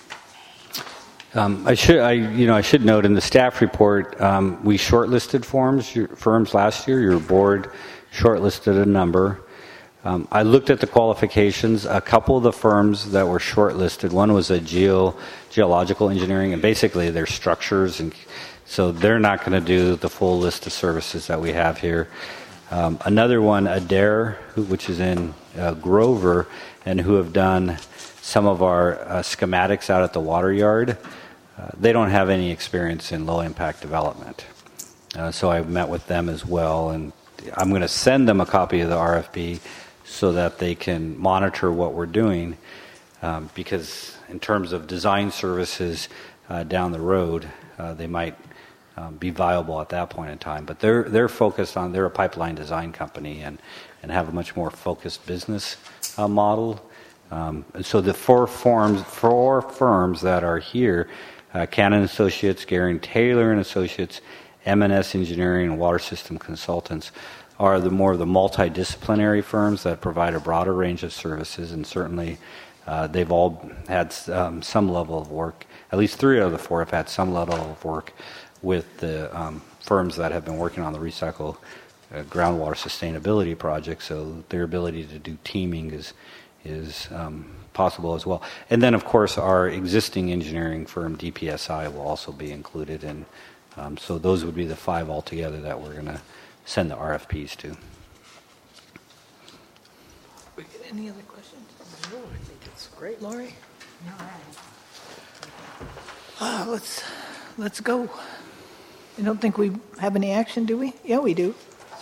I should note in the staff report, we shortlisted firms last year. Your board shortlisted a number. I looked at the qualifications. A couple of the firms that were shortlisted, one was a geological engineering, and basically they're structures, and so they're not going to do the full list of services that we have here. Another one, Adair, which is in Grover, and who have done some of our schematics out at the water yard. They don't have any experience in low impact development. So I've met with them as well, and I'm going to send them a copy of the RFP so that they can monitor what we're doing, because in terms of design services down the road, they might be viable at that point in time. But they're focused on, they're a pipeline design company and have a much more focused business model. And so the four firms that are here, Cannon Associates, Gary Taylor and Associates, M&S Engineering, and Water System Consultants, are the more of the multidisciplinary firms that provide a broader range of services, and certainly they've all had some level of work. At least 3 out of the 4 have had some level of work with the firms that have been working on the recycle groundwater sustainability project, so their ability to do teaming is possible as well. And then, of course, our existing engineering firm, DPSI, will also be included, and so those would be the 5 altogether that we're going to send the RFPs to. We get any other questions? No, I think it's great. Lori? Let's go. I don't think we have any action, do we? Yeah, we do.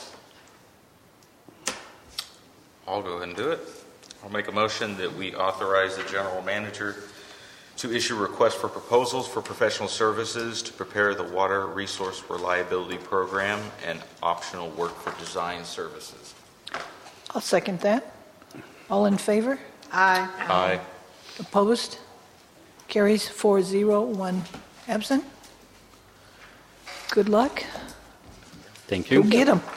I'll go ahead and do it. I'll make a motion that we authorize the general manager to issue requests for proposals for professional services to prepare the Water Resource Reliability Program and optional work for design services. I'll second that. All in favor? Aye. Aye. Opposed? Carries 4-0, 1 absent. Good luck. Thank you. Go get them.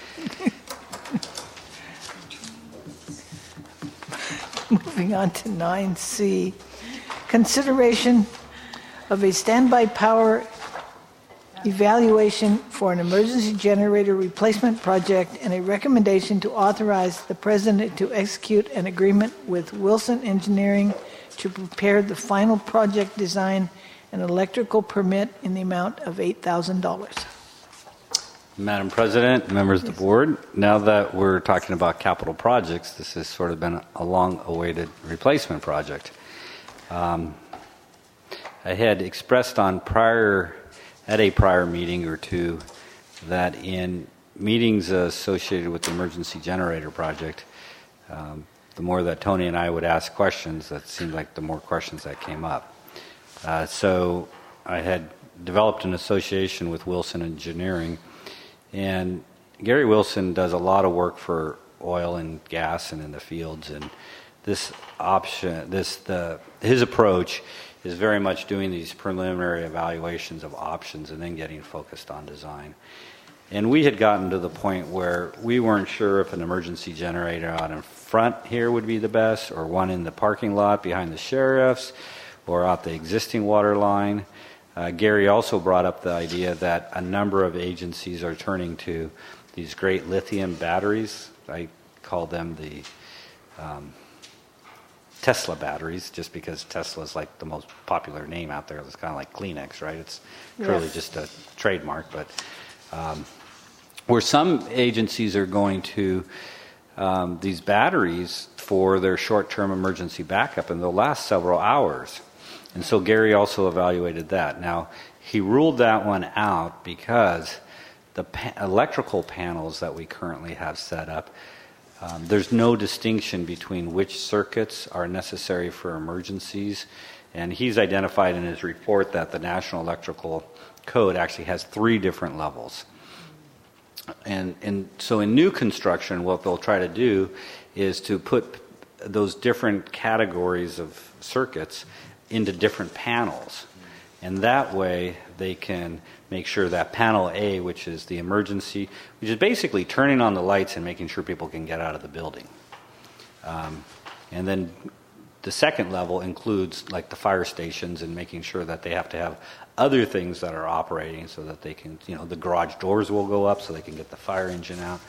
Moving on to 9C. Consideration of a standby power evaluation for an emergency generator replacement project, and a recommendation to authorize the president to execute an agreement with Wilson Engineering to prepare the final project design and electrical permit in the amount of $8,000. Madam President, members of the board, now that we're talking about capital projects, this has sort of been a long-awaited replacement project. I had expressed at a prior meeting or two that in meetings associated with the emergency generator project, the more that Tony and I would ask questions, that seemed like the more questions that came up. So I had developed an association with Wilson Engineering, and Gary Wilson does a lot of work for oil and gas and in the fields, and his approach is very much doing these preliminary evaluations of options and then getting focused on design. And we had gotten to the point where we weren't sure if an emergency generator out in front here would be the best, or one in the parking lot behind the sheriff's, or out the existing water line. Gary also brought up the idea that a number of agencies are turning to these great lithium batteries. I call them the Tesla batteries, just because Tesla is like the most popular name out there. It's kind of like Kleenex, right? It's truly just a trademark. But where some agencies are going to these batteries for their short-term emergency backup, and they'll last several hours. And so Gary also evaluated that. Now, he ruled that one out because the electrical panels that we currently have set up, there's no distinction between which circuits are necessary for emergencies. And he's identified in his report that the National Electrical Code actually has 3 different levels. And so in new construction, what they'll try to do is to put those different categories of circuits into different panels. And that way they can make sure that panel A, which is the emergency, which is basically turning on the lights and making sure people can get out of the building. And then the second level includes like the fire stations and making sure that they have to have other things that are operating so that they can, the garage doors will go up so they can get the fire engine out.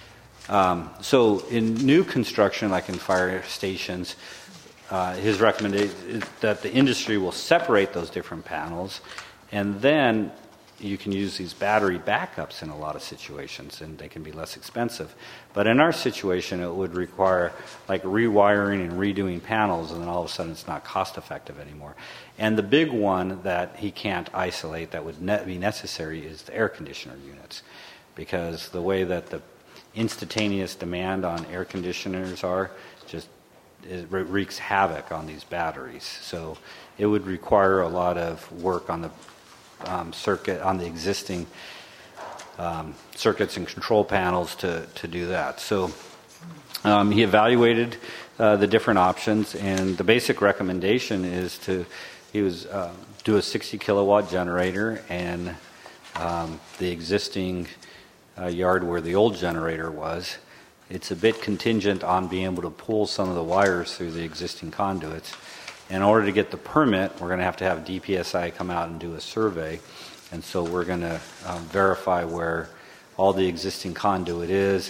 So in new construction, like in fire stations, his recommendation is that the industry will separate those different panels, and then you can use these battery backups in a lot of situations, and they can be less expensive. But in our situation, it would require like rewiring and redoing panels, and then all of a sudden it's not cost effective anymore. And the big one that he can't isolate that would be necessary is the air conditioner units, because the way that the instantaneous demand on air conditioners are, it wreaks havoc on these batteries. So it would require a lot of work on the circuit, on the existing circuits and control panels to do that. So he evaluated the different options, and the basic recommendation is to do a 60 kilowatt generator, and the existing yard where the old generator was, it's a bit contingent on being able to pull some of the wires through the existing conduits. In order to get the permit, we're going to have DPSI come out and do a survey. And so we're going to verify where all the existing conduit is.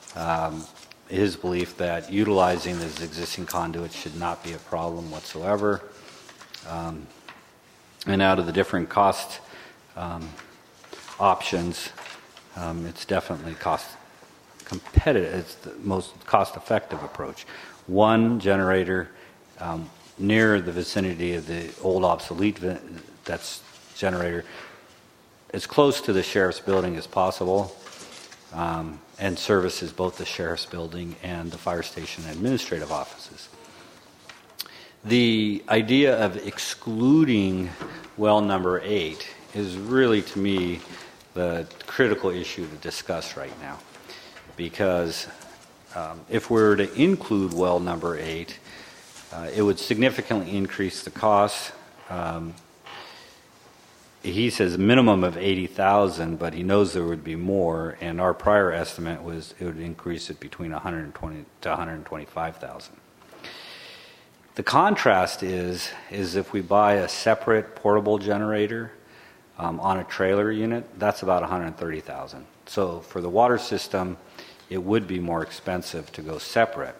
His belief that utilizing this existing conduit should not be a problem whatsoever. And out of the different cost options, it's definitely cost competitive. It's the most cost-effective approach. One generator near the vicinity of the old obsolete generator, as close to the sheriff's building as possible, and services both the sheriff's building and the fire station administrative offices. The idea of excluding well number 8 is really, to me, the critical issue to discuss right now. Because if we were to include well number 8, it would significantly increase the cost. He says minimum of $80,000, but he knows there would be more, and our prior estimate was it would increase it between $120,000 to $125,000. The contrast is if we buy a separate portable generator, on a trailer unit, that's about $130,000. So for the water system, it would be more expensive to go separate.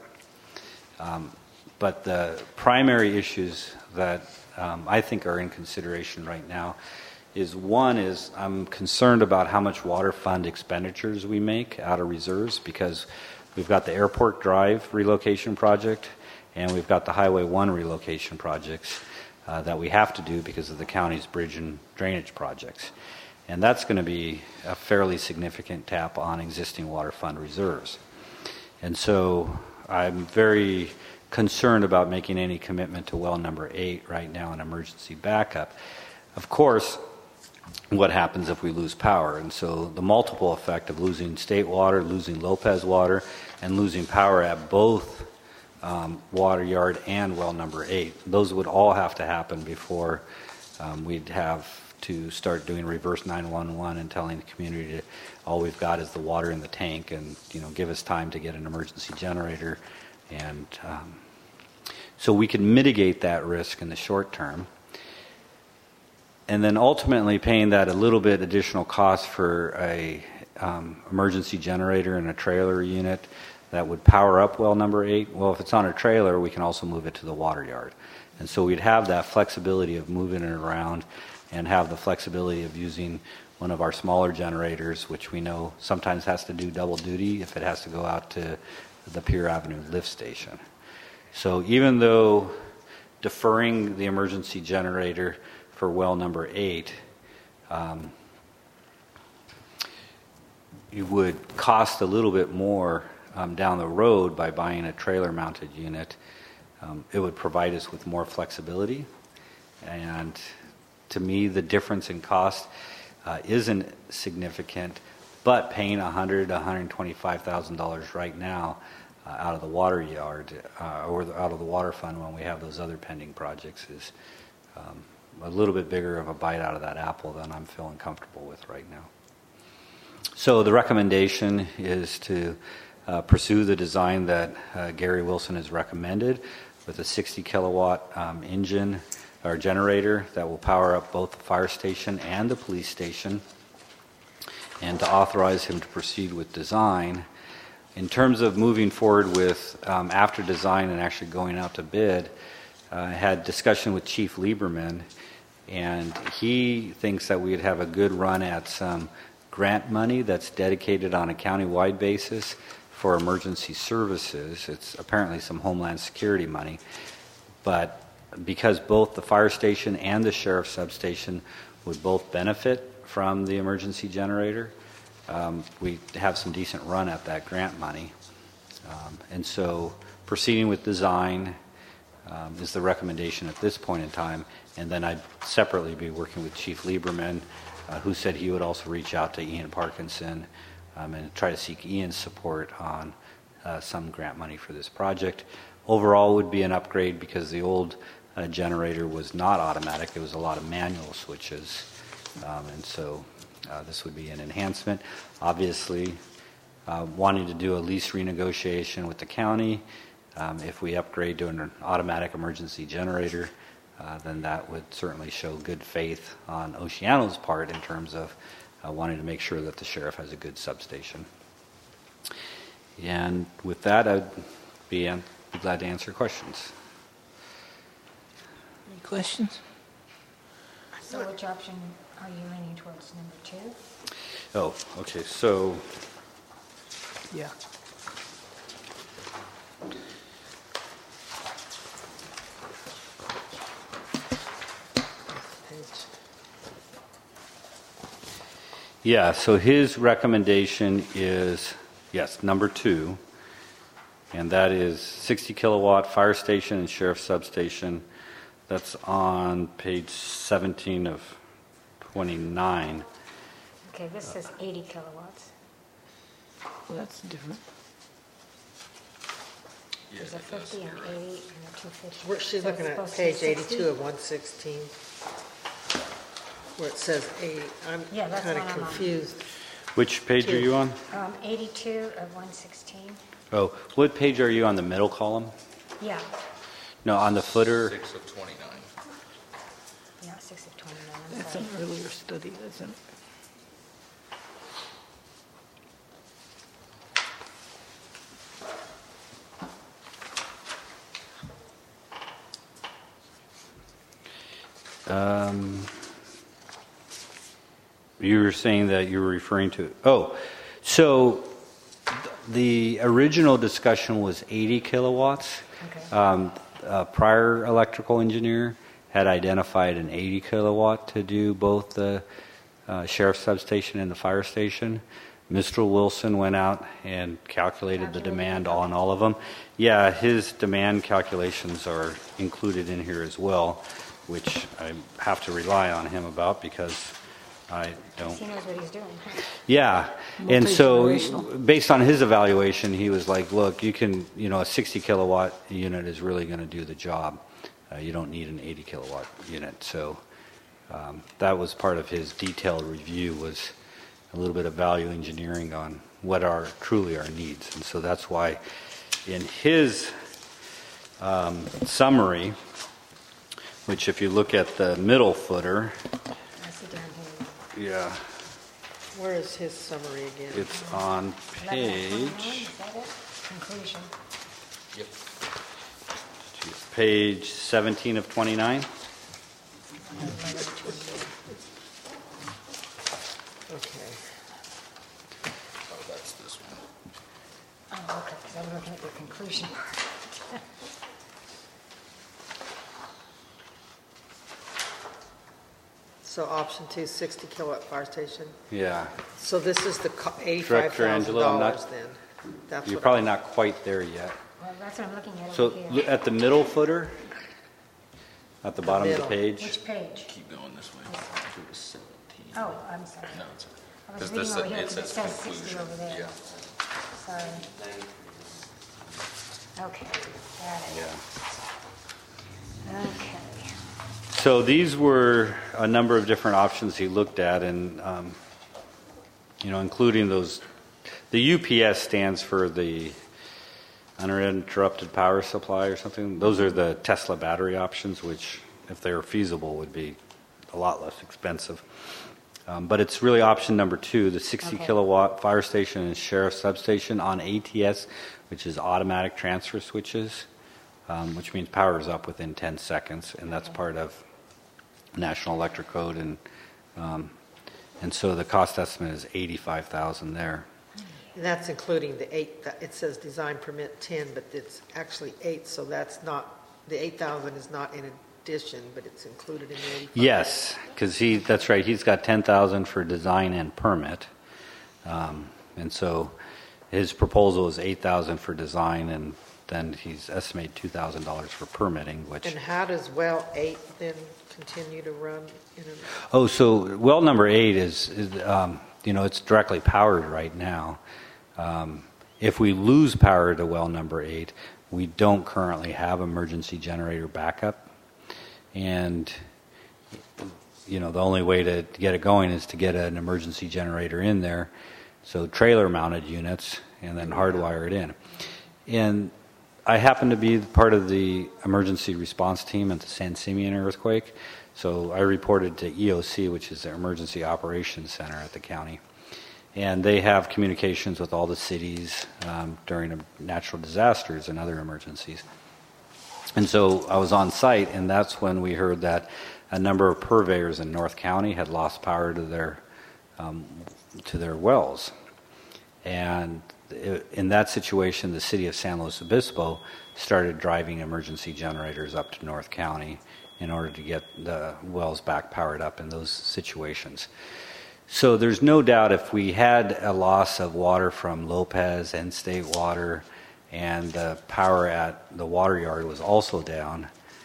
But the primary issues that I think are in consideration right now is, one is I'm concerned about how much water fund expenditures we make out of reserves, because we've got the Airport Drive relocation project and we've got the Highway 1 relocation projects that we have to do because of the county's bridge and drainage projects. And that's going to be a fairly significant tap on existing water fund reserves. And so I'm very concerned about making any commitment to well number 8 right now in emergency backup. Of course, what happens if we lose power? And so the multiple effect of losing State Water, losing Lopez Water, and losing power at both Water Yard and well number 8, those would all have to happen before we'd have to start doing reverse 911 and telling the community that all we've got is the water in the tank, and give us time to get an emergency generator. And so we can mitigate that risk in the short term. And then ultimately paying that a little bit additional cost for a emergency generator and a trailer unit that would power up well number 8. Well, if it's on a trailer, we can also move it to the water yard. And so we'd have that flexibility of moving it around and have the flexibility of using one of our smaller generators, which we know sometimes has to do double duty if it has to go out to the Pier Avenue lift station. So even though deferring the emergency generator for well number 8 it would cost a little bit more down the road by buying a trailer mounted unit, it would provide us with more flexibility. And to me, the difference in cost isn't significant, but paying $100,000 to $125,000 right now out of the water yard or out of the water fund when we have those other pending projects is a little bit bigger of a bite out of that apple than I'm feeling comfortable with right now. So the recommendation is to pursue the design that Gary Wilson has recommended with a 60 kilowatt engine or generator that will power up both the fire station and the police station, and to authorize him to proceed with design. In terms of moving forward with after design and actually going out to bid, I had discussion with Chief Lieberman, and he thinks that we'd have a good run at some grant money that's dedicated on a county-wide basis for emergency services. It's apparently some Homeland Security money, but because both the fire station and the sheriff's substation would both benefit from the emergency generator, we have some decent run at that grant money. And so proceeding with design is the recommendation at this point in time. And then I'd separately be working with Chief Lieberman, who said he would also reach out to Ian Parkinson and try to seek Ian's support on some grant money for this project. Overall would be an upgrade because the old generator was not automatic. It was a lot of manual switches. And so this would be an enhancement. Obviously, wanting to do a lease renegotiation with the county. If we upgrade to an automatic emergency generator, then that would certainly show good faith on Oceano's part in terms of wanting to make sure that the sheriff has a good substation. And with that, I'd be glad to answer questions. Any questions? So which option are you leaning towards, number 2? Oh, okay, so Yeah. yeah, so his recommendation is, yes, number 2, and that is 60 kilowatt fire station and sheriff's substation. That's on page 17 of 29. Okay, this says 80 kilowatts. Well, that's different. There's a 50 and 80 and a 250. She's So looking it's at supposed to be page 60? 82 of 116, where it says 80. I'm Yeah, that's kind of what I'm on. confused. Which page are you on? 82 of 116. Oh, what page are you on, the middle column? Yeah. No, on the footer. 6 of 29. Yeah, 6 of 29, I'm That's sorry. an earlier study, isn't it? You were saying that you were referring to, so the original discussion was 80 kilowatts. Okay. A prior electrical engineer had identified an 80 kilowatt to do both the sheriff's substation and the fire station. Mr. Wilson went out and calculated the demand on all of them. Yeah, his demand calculations are included in here as well, which I have to rely on him about because I don't. He knows what he's doing. Yeah, and so Multi-generational. based on his evaluation, he was like, look, you can, a 60 kilowatt unit is really going to do the job. You don't need an 80 kilowatt unit. So that was part of his detailed review, was a little bit of value engineering on what are truly our needs. And so that's why in his summary, which if you look at the middle footer, I see down here. yeah, Where is his summary again? it's on 11 of 29, page, is that it? Conclusion. page 17 of 29. 11 of 28. Okay. Oh, okay, because I'm looking at your conclusion part. So option 2, 60 kilowatt fire station. Yeah, So this is the Director Angelo, I'm not- $85,000 then? That's you're what probably not quite there yet. Well, that's what I'm looking at So over here. look at the middle footer, at the bottom of the middle. page. Which page? Keep going this way. Go to 17. Oh, I'm sorry. No, it's okay. I was 'Cause reading this- over here it because it says says 60 conclusion. over there. Yeah. Sorry. Okay, got it. Yeah. Okay. So these were a number of different options he looked at, and including those. The UPS stands for the uninterrupted power supply or something. Those are the Tesla battery options, which, if they were feasible, would be a lot less expensive. But it's really option number 2, the 60 Okay. kilowatt fire station and sheriff substation on ATS, which is automatic transfer switches, which means power is up within 10 seconds, and that's part of National Electric Code, and so the cost estimate is $85,000 there. And that's including the 8, it says design permit 10, but it's actually 8, so that's not, the 8,000 is not in addition, but it's included in the 85. Yes, because that's right. He's got 10,000 for design and permit, and so his proposal is 8,000 for design, and then he's estimated $2,000 for permitting. Which And how does well 8 then continue to run in so well number 8 is it's directly powered right now. If we lose power to well number 8, we don't currently have emergency generator backup. And, the only way to get it going is to get an emergency generator in there. So trailer mounted units and then hardwire it in. And I happen to be part of the emergency response team at the San Simeon earthquake. So I reported to EOC, which is the Emergency Operations Center at the county. And they have communications with all the cities during natural disasters and other emergencies. And so I was on site, and that's when we heard that a number of purveyors in North County had lost power to their wells. And in that situation, the city of San Luis Obispo started driving emergency generators up to North County in order to get the wells back powered up in those situations. So there's no doubt if we had a loss of water from Lopez and State Water, and the power at the water yard was also down,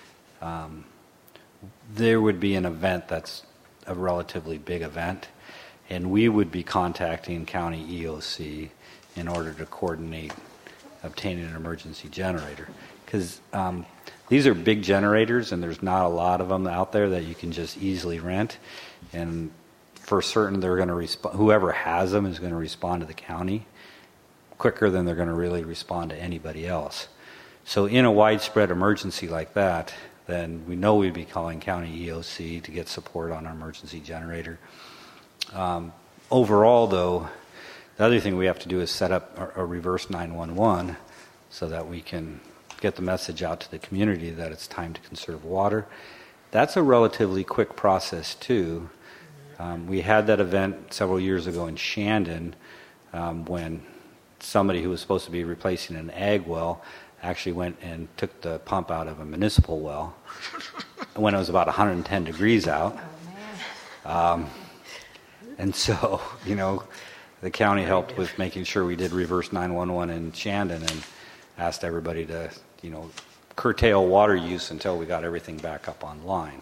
there would be an event that's a relatively big event, and we would be contacting county EOC in order to coordinate obtaining an emergency generator. Because these are big generators, and there's not a lot of them out there that you can just easily rent. And for certain, they're going to respond. Whoever has them is going to respond to the county quicker than they're going to really respond to anybody else. So in a widespread emergency like that, then we know we'd be calling county EOC to get support on our emergency generator. Overall, though, the other thing we have to do is set up a reverse 911 so that we can get the message out to the community that it's time to conserve water. That's a relatively quick process, too. We had that event several years ago in Shandon when somebody who was supposed to be replacing an ag well actually went and took the pump out of a municipal well when it was about 110 degrees out. And so, the county helped with making sure we did reverse 911 in Shandon and asked everybody to, curtail water use until we got everything back up online.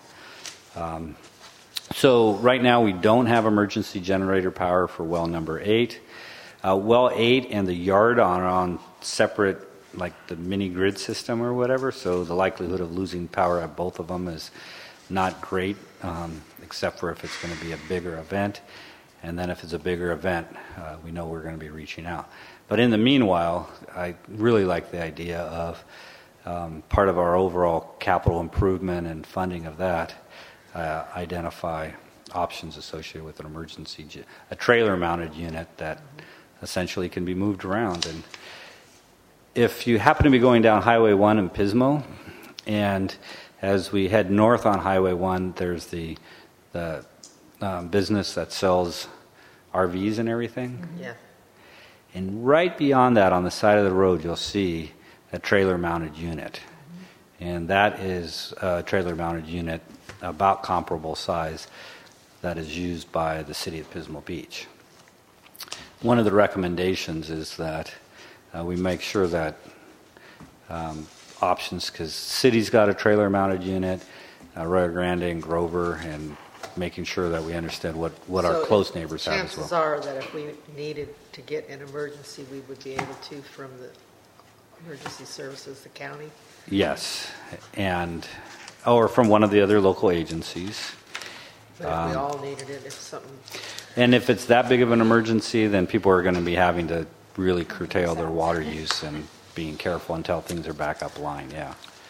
So right now we don't have emergency generator power for well number 8. Well 8 and the yard are on separate, like the mini grid system or whatever, so the likelihood of losing power at both of them is not great, except for if it's going to be a bigger event. And then if it's a bigger event, we know we're going to be reaching out. But in the meanwhile, I really like the idea of part of our overall capital improvement and funding of that, identify options associated with an emergency, a trailer-mounted unit that essentially can be moved around. And if you happen to be going down Highway 1 in Pismo, and as we head north on Highway 1, there's the business that sells RVs and everything. Yeah. And right beyond that, on the side of the road, you'll see a trailer-mounted unit. And that is a trailer-mounted unit about comparable size that is used by the city of Pismo Beach. One of the recommendations is that we make sure that options, because city's got a trailer-mounted unit, Rio Grande and Grover, and making sure that we understand what our close neighbors have as well. Chances are that if we needed to get an emergency, we would be able to from the emergency services, the county. Yes, or from one of the other local agencies. But if we all needed it, if something. And if it's that big of an emergency, then people are going to be having to really curtail their water use and being careful until things are back up line, yeah.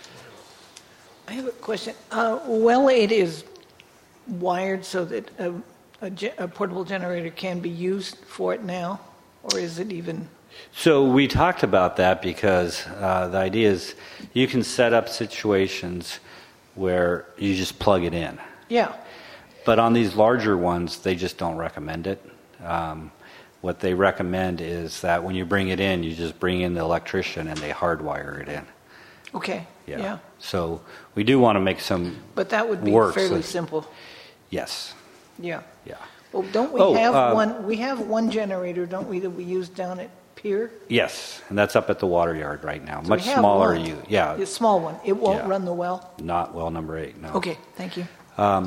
I have a question. Well 8 is wired so that a portable generator can be used for it now, or is it even? So we talked about that because the idea is you can set up situations where you just plug it in. Yeah. But on these larger ones, they just don't recommend it. What they recommend is that when you bring it in, you just bring in the electrician and they hardwire it in. Okay. Yeah. So we do want to make some. But that would be fairly simple. Yes. Yeah. Yeah. Well, don't we have one? We have one generator, don't we, that we use down at Pier? Yes, and that's up at the water yard right now. So Much we have smaller. one. Yeah. A small one. It won't Yeah. run the well. Not well number 8. No. Okay. Thank you.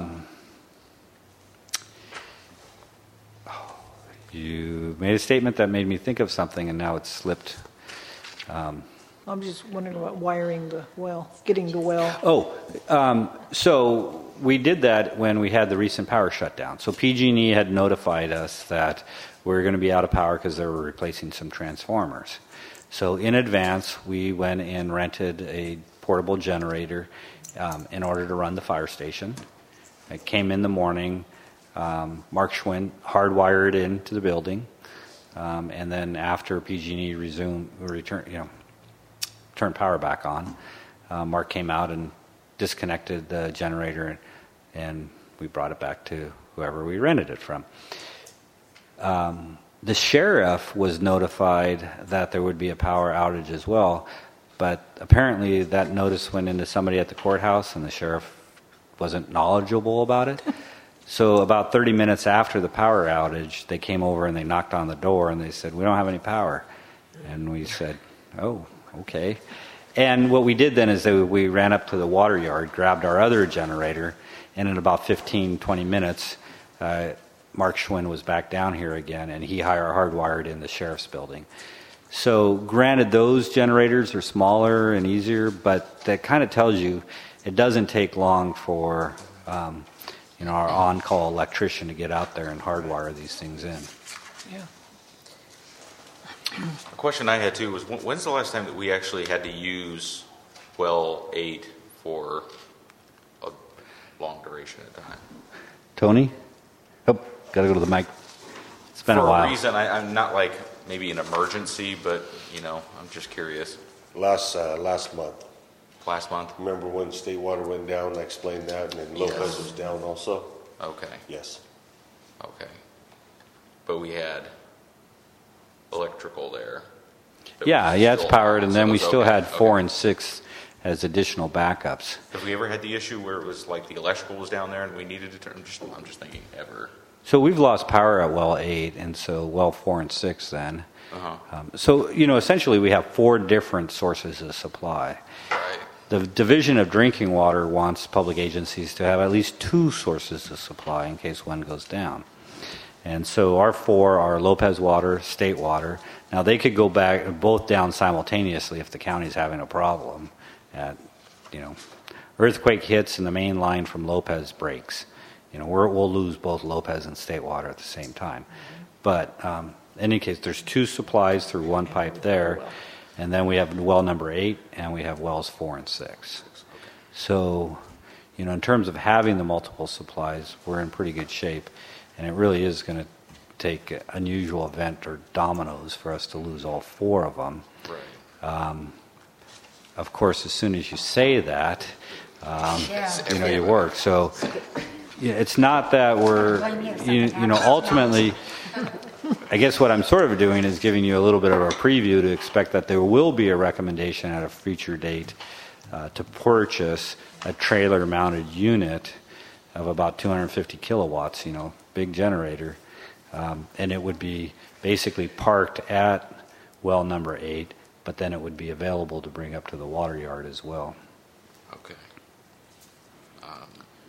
You made a statement that made me think of something, and now it's slipped. I'm just wondering about wiring the well, getting the well. So we did that when we had the recent power shutdown. So PG&E had notified us that we were going to be out of power because they were replacing some transformers. So in advance, we went and rented a portable generator in order to run the fire station. It came in the morning. Mark Schwinn hardwired it into the building, and then after PG&E turned power back on, Mark came out and disconnected the generator, and we brought it back to whoever we rented it from. The sheriff was notified that there would be a power outage as well, but apparently that notice went into somebody at the courthouse, and the sheriff wasn't knowledgeable about it. So about 30 minutes after the power outage, they came over and they knocked on the door and they said, "We don't have any power." And we said, "Oh, okay." And what we did then is that we ran up to the water yard, grabbed our other generator, and in about 15, 20 minutes, Mark Schwinn was back down here again, and he hardwired in the sheriff's building. So granted, those generators are smaller and easier, but that kind of tells you it doesn't take long for our on-call electrician to get out there and hardwire these things in. Yeah. A question I had too was, when's the last time that we actually had to use well 8 for long duration of time? Tony? Oh, got to go to the mic. It's been a while. For a reason, I'm not like maybe an emergency, but, I'm just curious. Last month. Last month? Remember when State Water went down, I explained that, and then Lopez was down also? Okay. Yes. Okay. But we had electrical there. Yeah, it's powered, and then we still had 4 okay. and 6 as additional backups. Have we ever had the issue where it was like the electrical was down there and we needed to turn? I'm just thinking ever. So we've lost power at well 8, and so well 4 and 6 then. Uh-huh. So, essentially we have 4 different sources of supply. Right. The Division of Drinking Water wants public agencies to have at least 2 sources of supply in case one goes down. And so our 4 are Lopez Water, State Water. Now they could go back both down simultaneously if the county's having a problem. Earthquake hits and the main line from Lopez breaks. We'll lose both Lopez and State Water at the same time. But in any case, there's 2 supplies through 1 pipe there, and then we have well number 8, and we have wells 4 and 6. So, in terms of having the multiple supplies, we're in pretty good shape, and it really is going to take an unusual event or dominoes for us to lose all 4 of them. Right. Of course, as soon as you say that, you work. So it's not that we're, ultimately, I guess what I'm sort of doing is giving you a little bit of a preview to expect that there will be a recommendation at a future date to purchase a trailer-mounted unit of about 250 kilowatts, big generator. And it would be basically parked at well number 8, but then it would be available to bring up to the water yard as well. Okay. I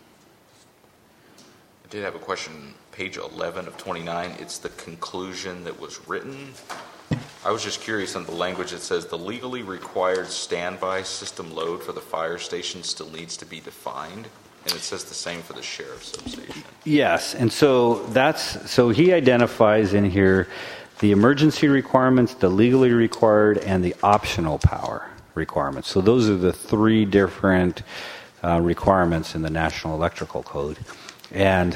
did have a question, page 11 of 29. It's the conclusion that was written. I was just curious on the language. It says the legally required standby system load for the fire station still needs to be defined. And it says the same for the sheriff's substation. Yes, and so he identifies in here the emergency requirements, the legally required, and the optional power requirements. So those are the 3 different requirements in the National Electrical Code. And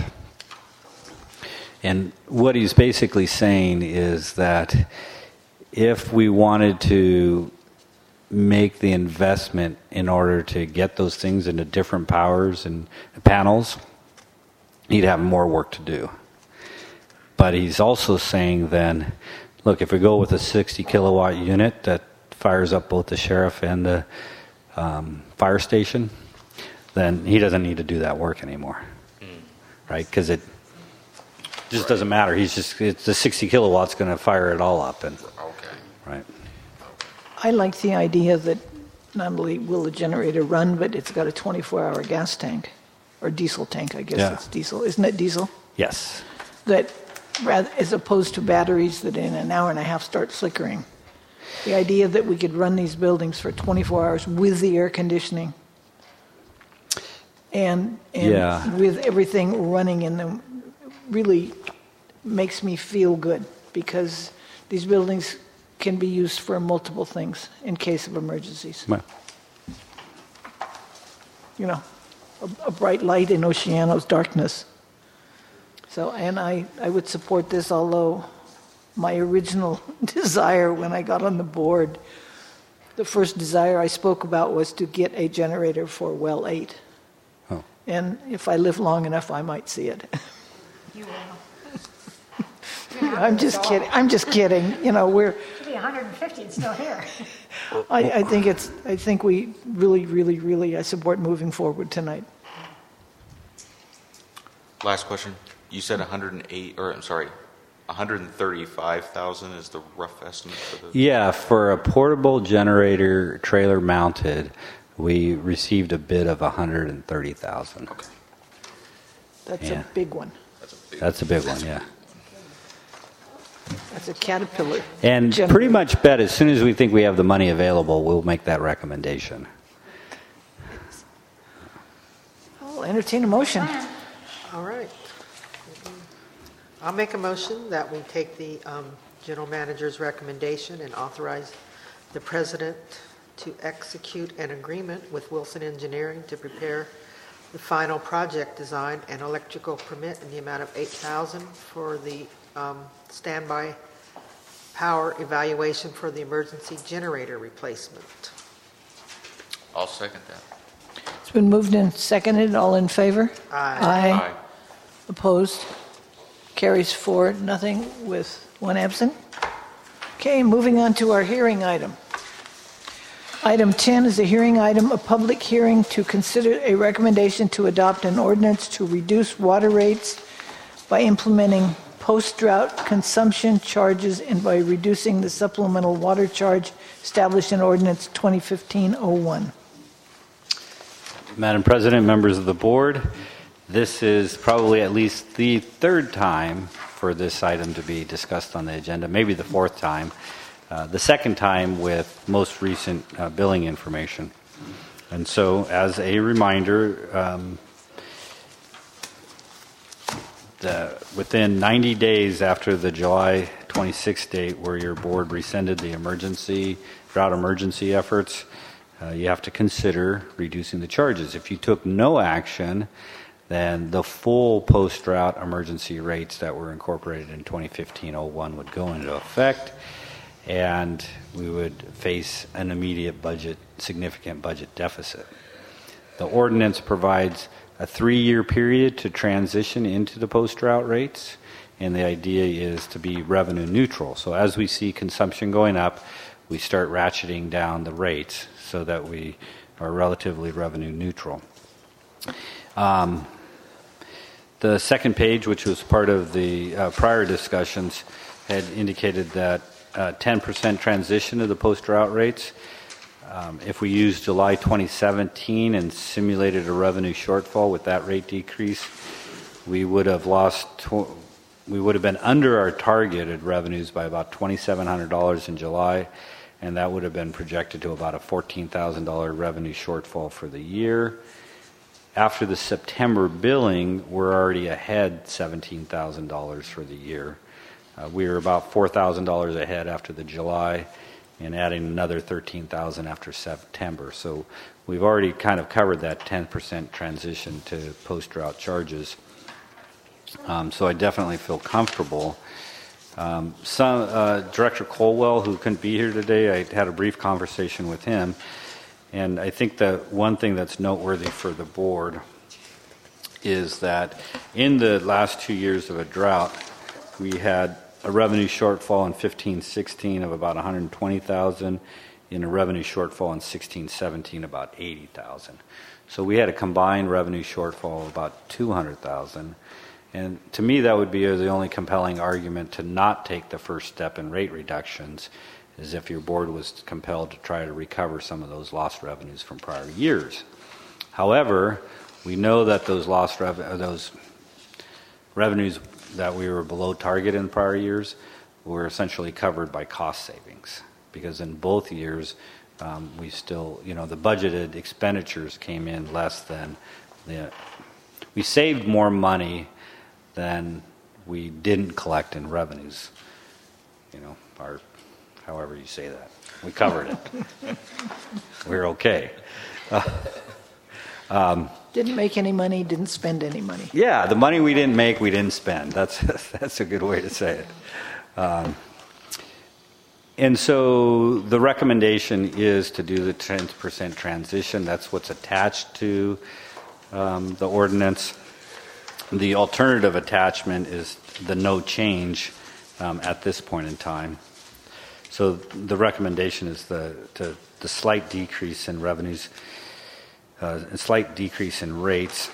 what he's basically saying is that if we wanted to make the investment in order to get those things into different powers and panels, he'd have more work to do. But he's also saying then, look, if we go with a 60 kilowatt unit that fires up both the sheriff and the fire station, then he doesn't need to do that work anymore. Right? Because it just doesn't matter. It's the 60 kilowatts going to fire it all up. And Okay. right. I like the idea that not only will the generator run, but it's got a 24-hour gas tank, or diesel tank, I guess it's diesel. Isn't it diesel? Yes. That, rather, as opposed to batteries that in an hour and a half start flickering. The idea that we could run these buildings for 24 hours with the air conditioning and with everything running in them really makes me feel good, because these buildings can be used for multiple things in case of emergencies. Well, A bright light in Oceano's darkness. So, and I would support this, although my original desire when I got on the board, the first desire I spoke about was to get a generator for well 8. Oh. And if I live long enough, I might see it. You will. I'm just kidding. We're. It'll be 150 and still here. I think we really, I support moving forward tonight. Last question. You said 135,000 is the rough estimate for the... Yeah, for a portable generator trailer mounted, we received a bid of 130,000. Okay. That's a big one. That's a big one, yeah. That's a Caterpillar. And generator. pretty much bet as soon as we think we have the money available, we'll make that recommendation. I'll entertain a motion. All right. I'll make a motion that we take the general manager's recommendation and authorize the president to execute an agreement with Wilson Engineering to prepare the final project design and electrical permit in the amount of $8,000 for the standby power evaluation for the emergency generator replacement. I'll second that. It's been moved and seconded. All in favor? Aye. Opposed? Carries 4-0 with 1 absent. Okay, moving on to our hearing item. Item 10 is a hearing item, a public hearing to consider a recommendation to adopt an ordinance to reduce water rates by implementing post-drought consumption charges and by reducing the supplemental water charge established in Ordinance 2015-01. Madam President, members of the board, this is probably at least the third time for this item to be discussed on the agenda, maybe the fourth time. The second time with most recent billing information. And so as a reminder, within 90 days after the July 26th date where your board rescinded the drought emergency efforts, you have to consider reducing the charges. If you took no action, then the full post-drought emergency rates that were incorporated in 2015-01 would go into effect, and we would face an immediate significant budget deficit. The ordinance provides a 3-year period to transition into the post-drought rates, and the idea is to be revenue neutral. So as we see consumption going up, we start ratcheting down the rates so that we are relatively revenue neutral. The second page, which was part of the prior discussions, had indicated that 10% transition to the post-drought rates. If we used July 2017 and simulated a revenue shortfall with that rate decrease, we would have been under our targeted revenues by about $2,700 in July, and that would have been projected to about a $14,000 revenue shortfall for the year. After the September billing, we're already ahead $17,000 for the year. We were about $4,000 ahead after the July, and adding another $13,000 after September. So we've already kind of covered that 10% transition to post-drought charges. So I definitely feel comfortable. Director Colwell, who couldn't be here today, I had a brief conversation with him, and I think that one thing that's noteworthy for the board is that in the last 2 years of a drought, we had a revenue shortfall in 15-16 of about $120,000, in a revenue shortfall in 16-17 about $80,000. So we had a combined revenue shortfall of about $200,000. And to me, that would be the only compelling argument to not take the first step in rate reductions, is if your board was compelled to try to recover some of those lost revenues from prior years. However, we know that those revenues that we were below target in prior years were essentially covered by cost savings, because in both years we still, the budgeted expenditures came in less than we saved more money than we didn't collect in revenues, or however you say that. We covered it. We're okay. Didn't make any money, didn't spend any money. Yeah, the money we didn't make, we didn't spend. That's a good way to say it. And so the recommendation is to do the 10% transition. That's what's attached to the ordinance. The alternative attachment is the no change at this point in time. So the recommendation is the slight decrease in revenues, a slight decrease in rates,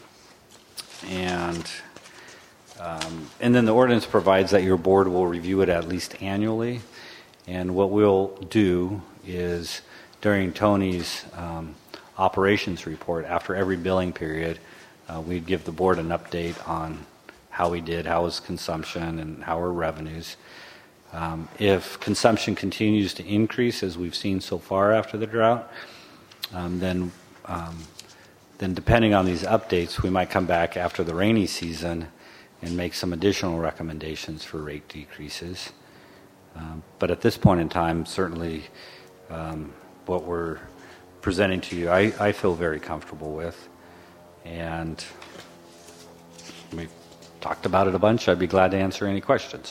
and then the ordinance provides that your board will review it at least annually. And what we'll do is during Tony's operations report, after every billing period, we'd give the board an update on how we did, how was consumption, and how are revenues. If consumption continues to increase, as we've seen so far after the drought, then depending on these updates, we might come back after the rainy season and make some additional recommendations for rate decreases. But at this point in time, certainly what we're presenting to you, I feel very comfortable with. And we've talked about it a bunch. I'd be glad to answer any questions.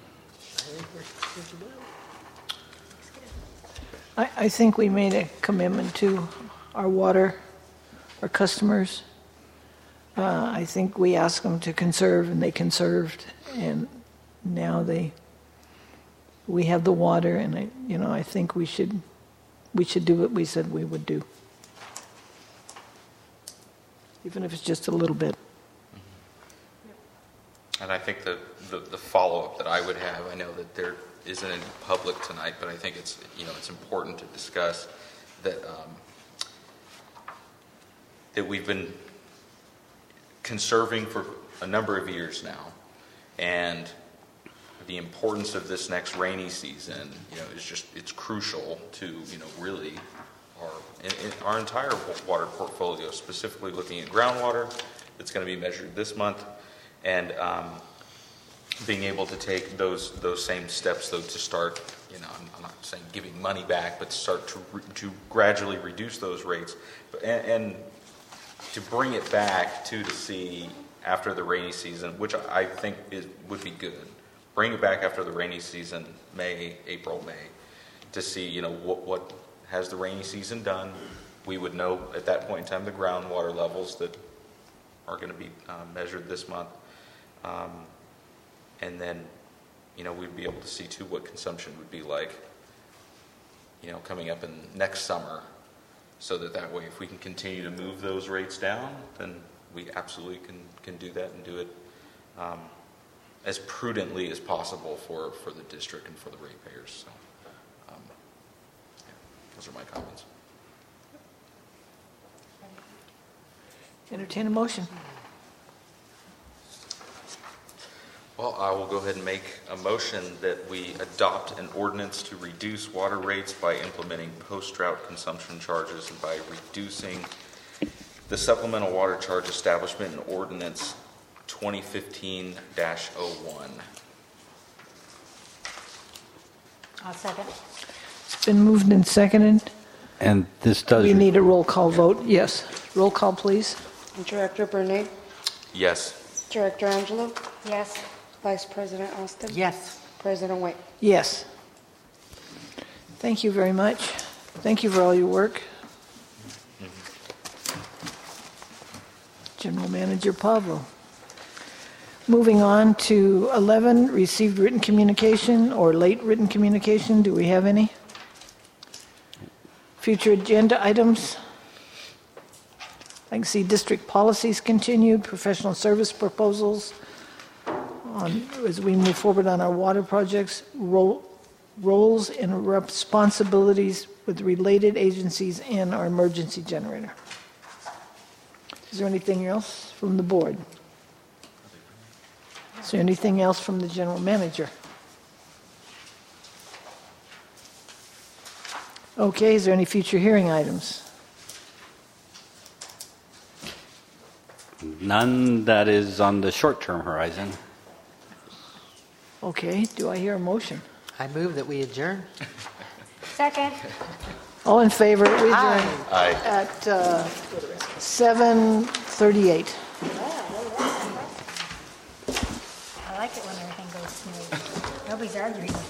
I think we made a commitment to our water, our customers. I think we asked them to conserve, and they conserved, and now we have the water, and I think we should do what we said we would do, even if it's just a little bit. And I think the follow-up that I would have, I know that there isn't in public tonight, but I think it's important to discuss that that we've been conserving for a number of years now, and the importance of this next rainy season, it's crucial to really our entire water portfolio, specifically looking at groundwater that's going to be measured this month, and being able to take those same steps, though, to start, I'm not saying giving money back, but to start to gradually reduce those rates, and to bring it back to see after the rainy season, which I think would be good. Bring it back after the rainy season, April, May, to see, what has the rainy season done. We would know at that point in time the groundwater levels that are going to be measured this month. And then, we'd be able to see too what consumption would be like, coming up in next summer, so that way, if we can continue to move those rates down, then we absolutely can do that and do it as prudently as possible for the district and for the ratepayers. So, those are my comments. Entertain a motion. Well, I will go ahead and make a motion that we adopt an ordinance to reduce water rates by implementing post-drought consumption charges and by reducing the supplemental water charge establishment in ordinance 2015-01. I'll second. It's been moved and seconded. And this does... We need a roll call vote. Yes. Roll call, please. Director Bernay, Yes. Director Angelo, Yes. Vice President Austin, Yes. President White. Yes. Thank you very much. Thank you for all your work. General Manager Pavlo. Moving on to 11, received written communication or late written communication. Do we have any? Future agenda items. I can see district policies continued, professional service proposals as we move forward on our water projects, roles and responsibilities with related agencies and our emergency generator. Is there anything else from the board? Is there anything else from the general manager? Okay, is there any future hearing items? None that is on the short-term horizon. Okay, do I hear a motion? I move that we adjourn. Second. All in favor, we adjourn Aye. at 7:38. I like it when everything goes smooth. Nobody's arguing.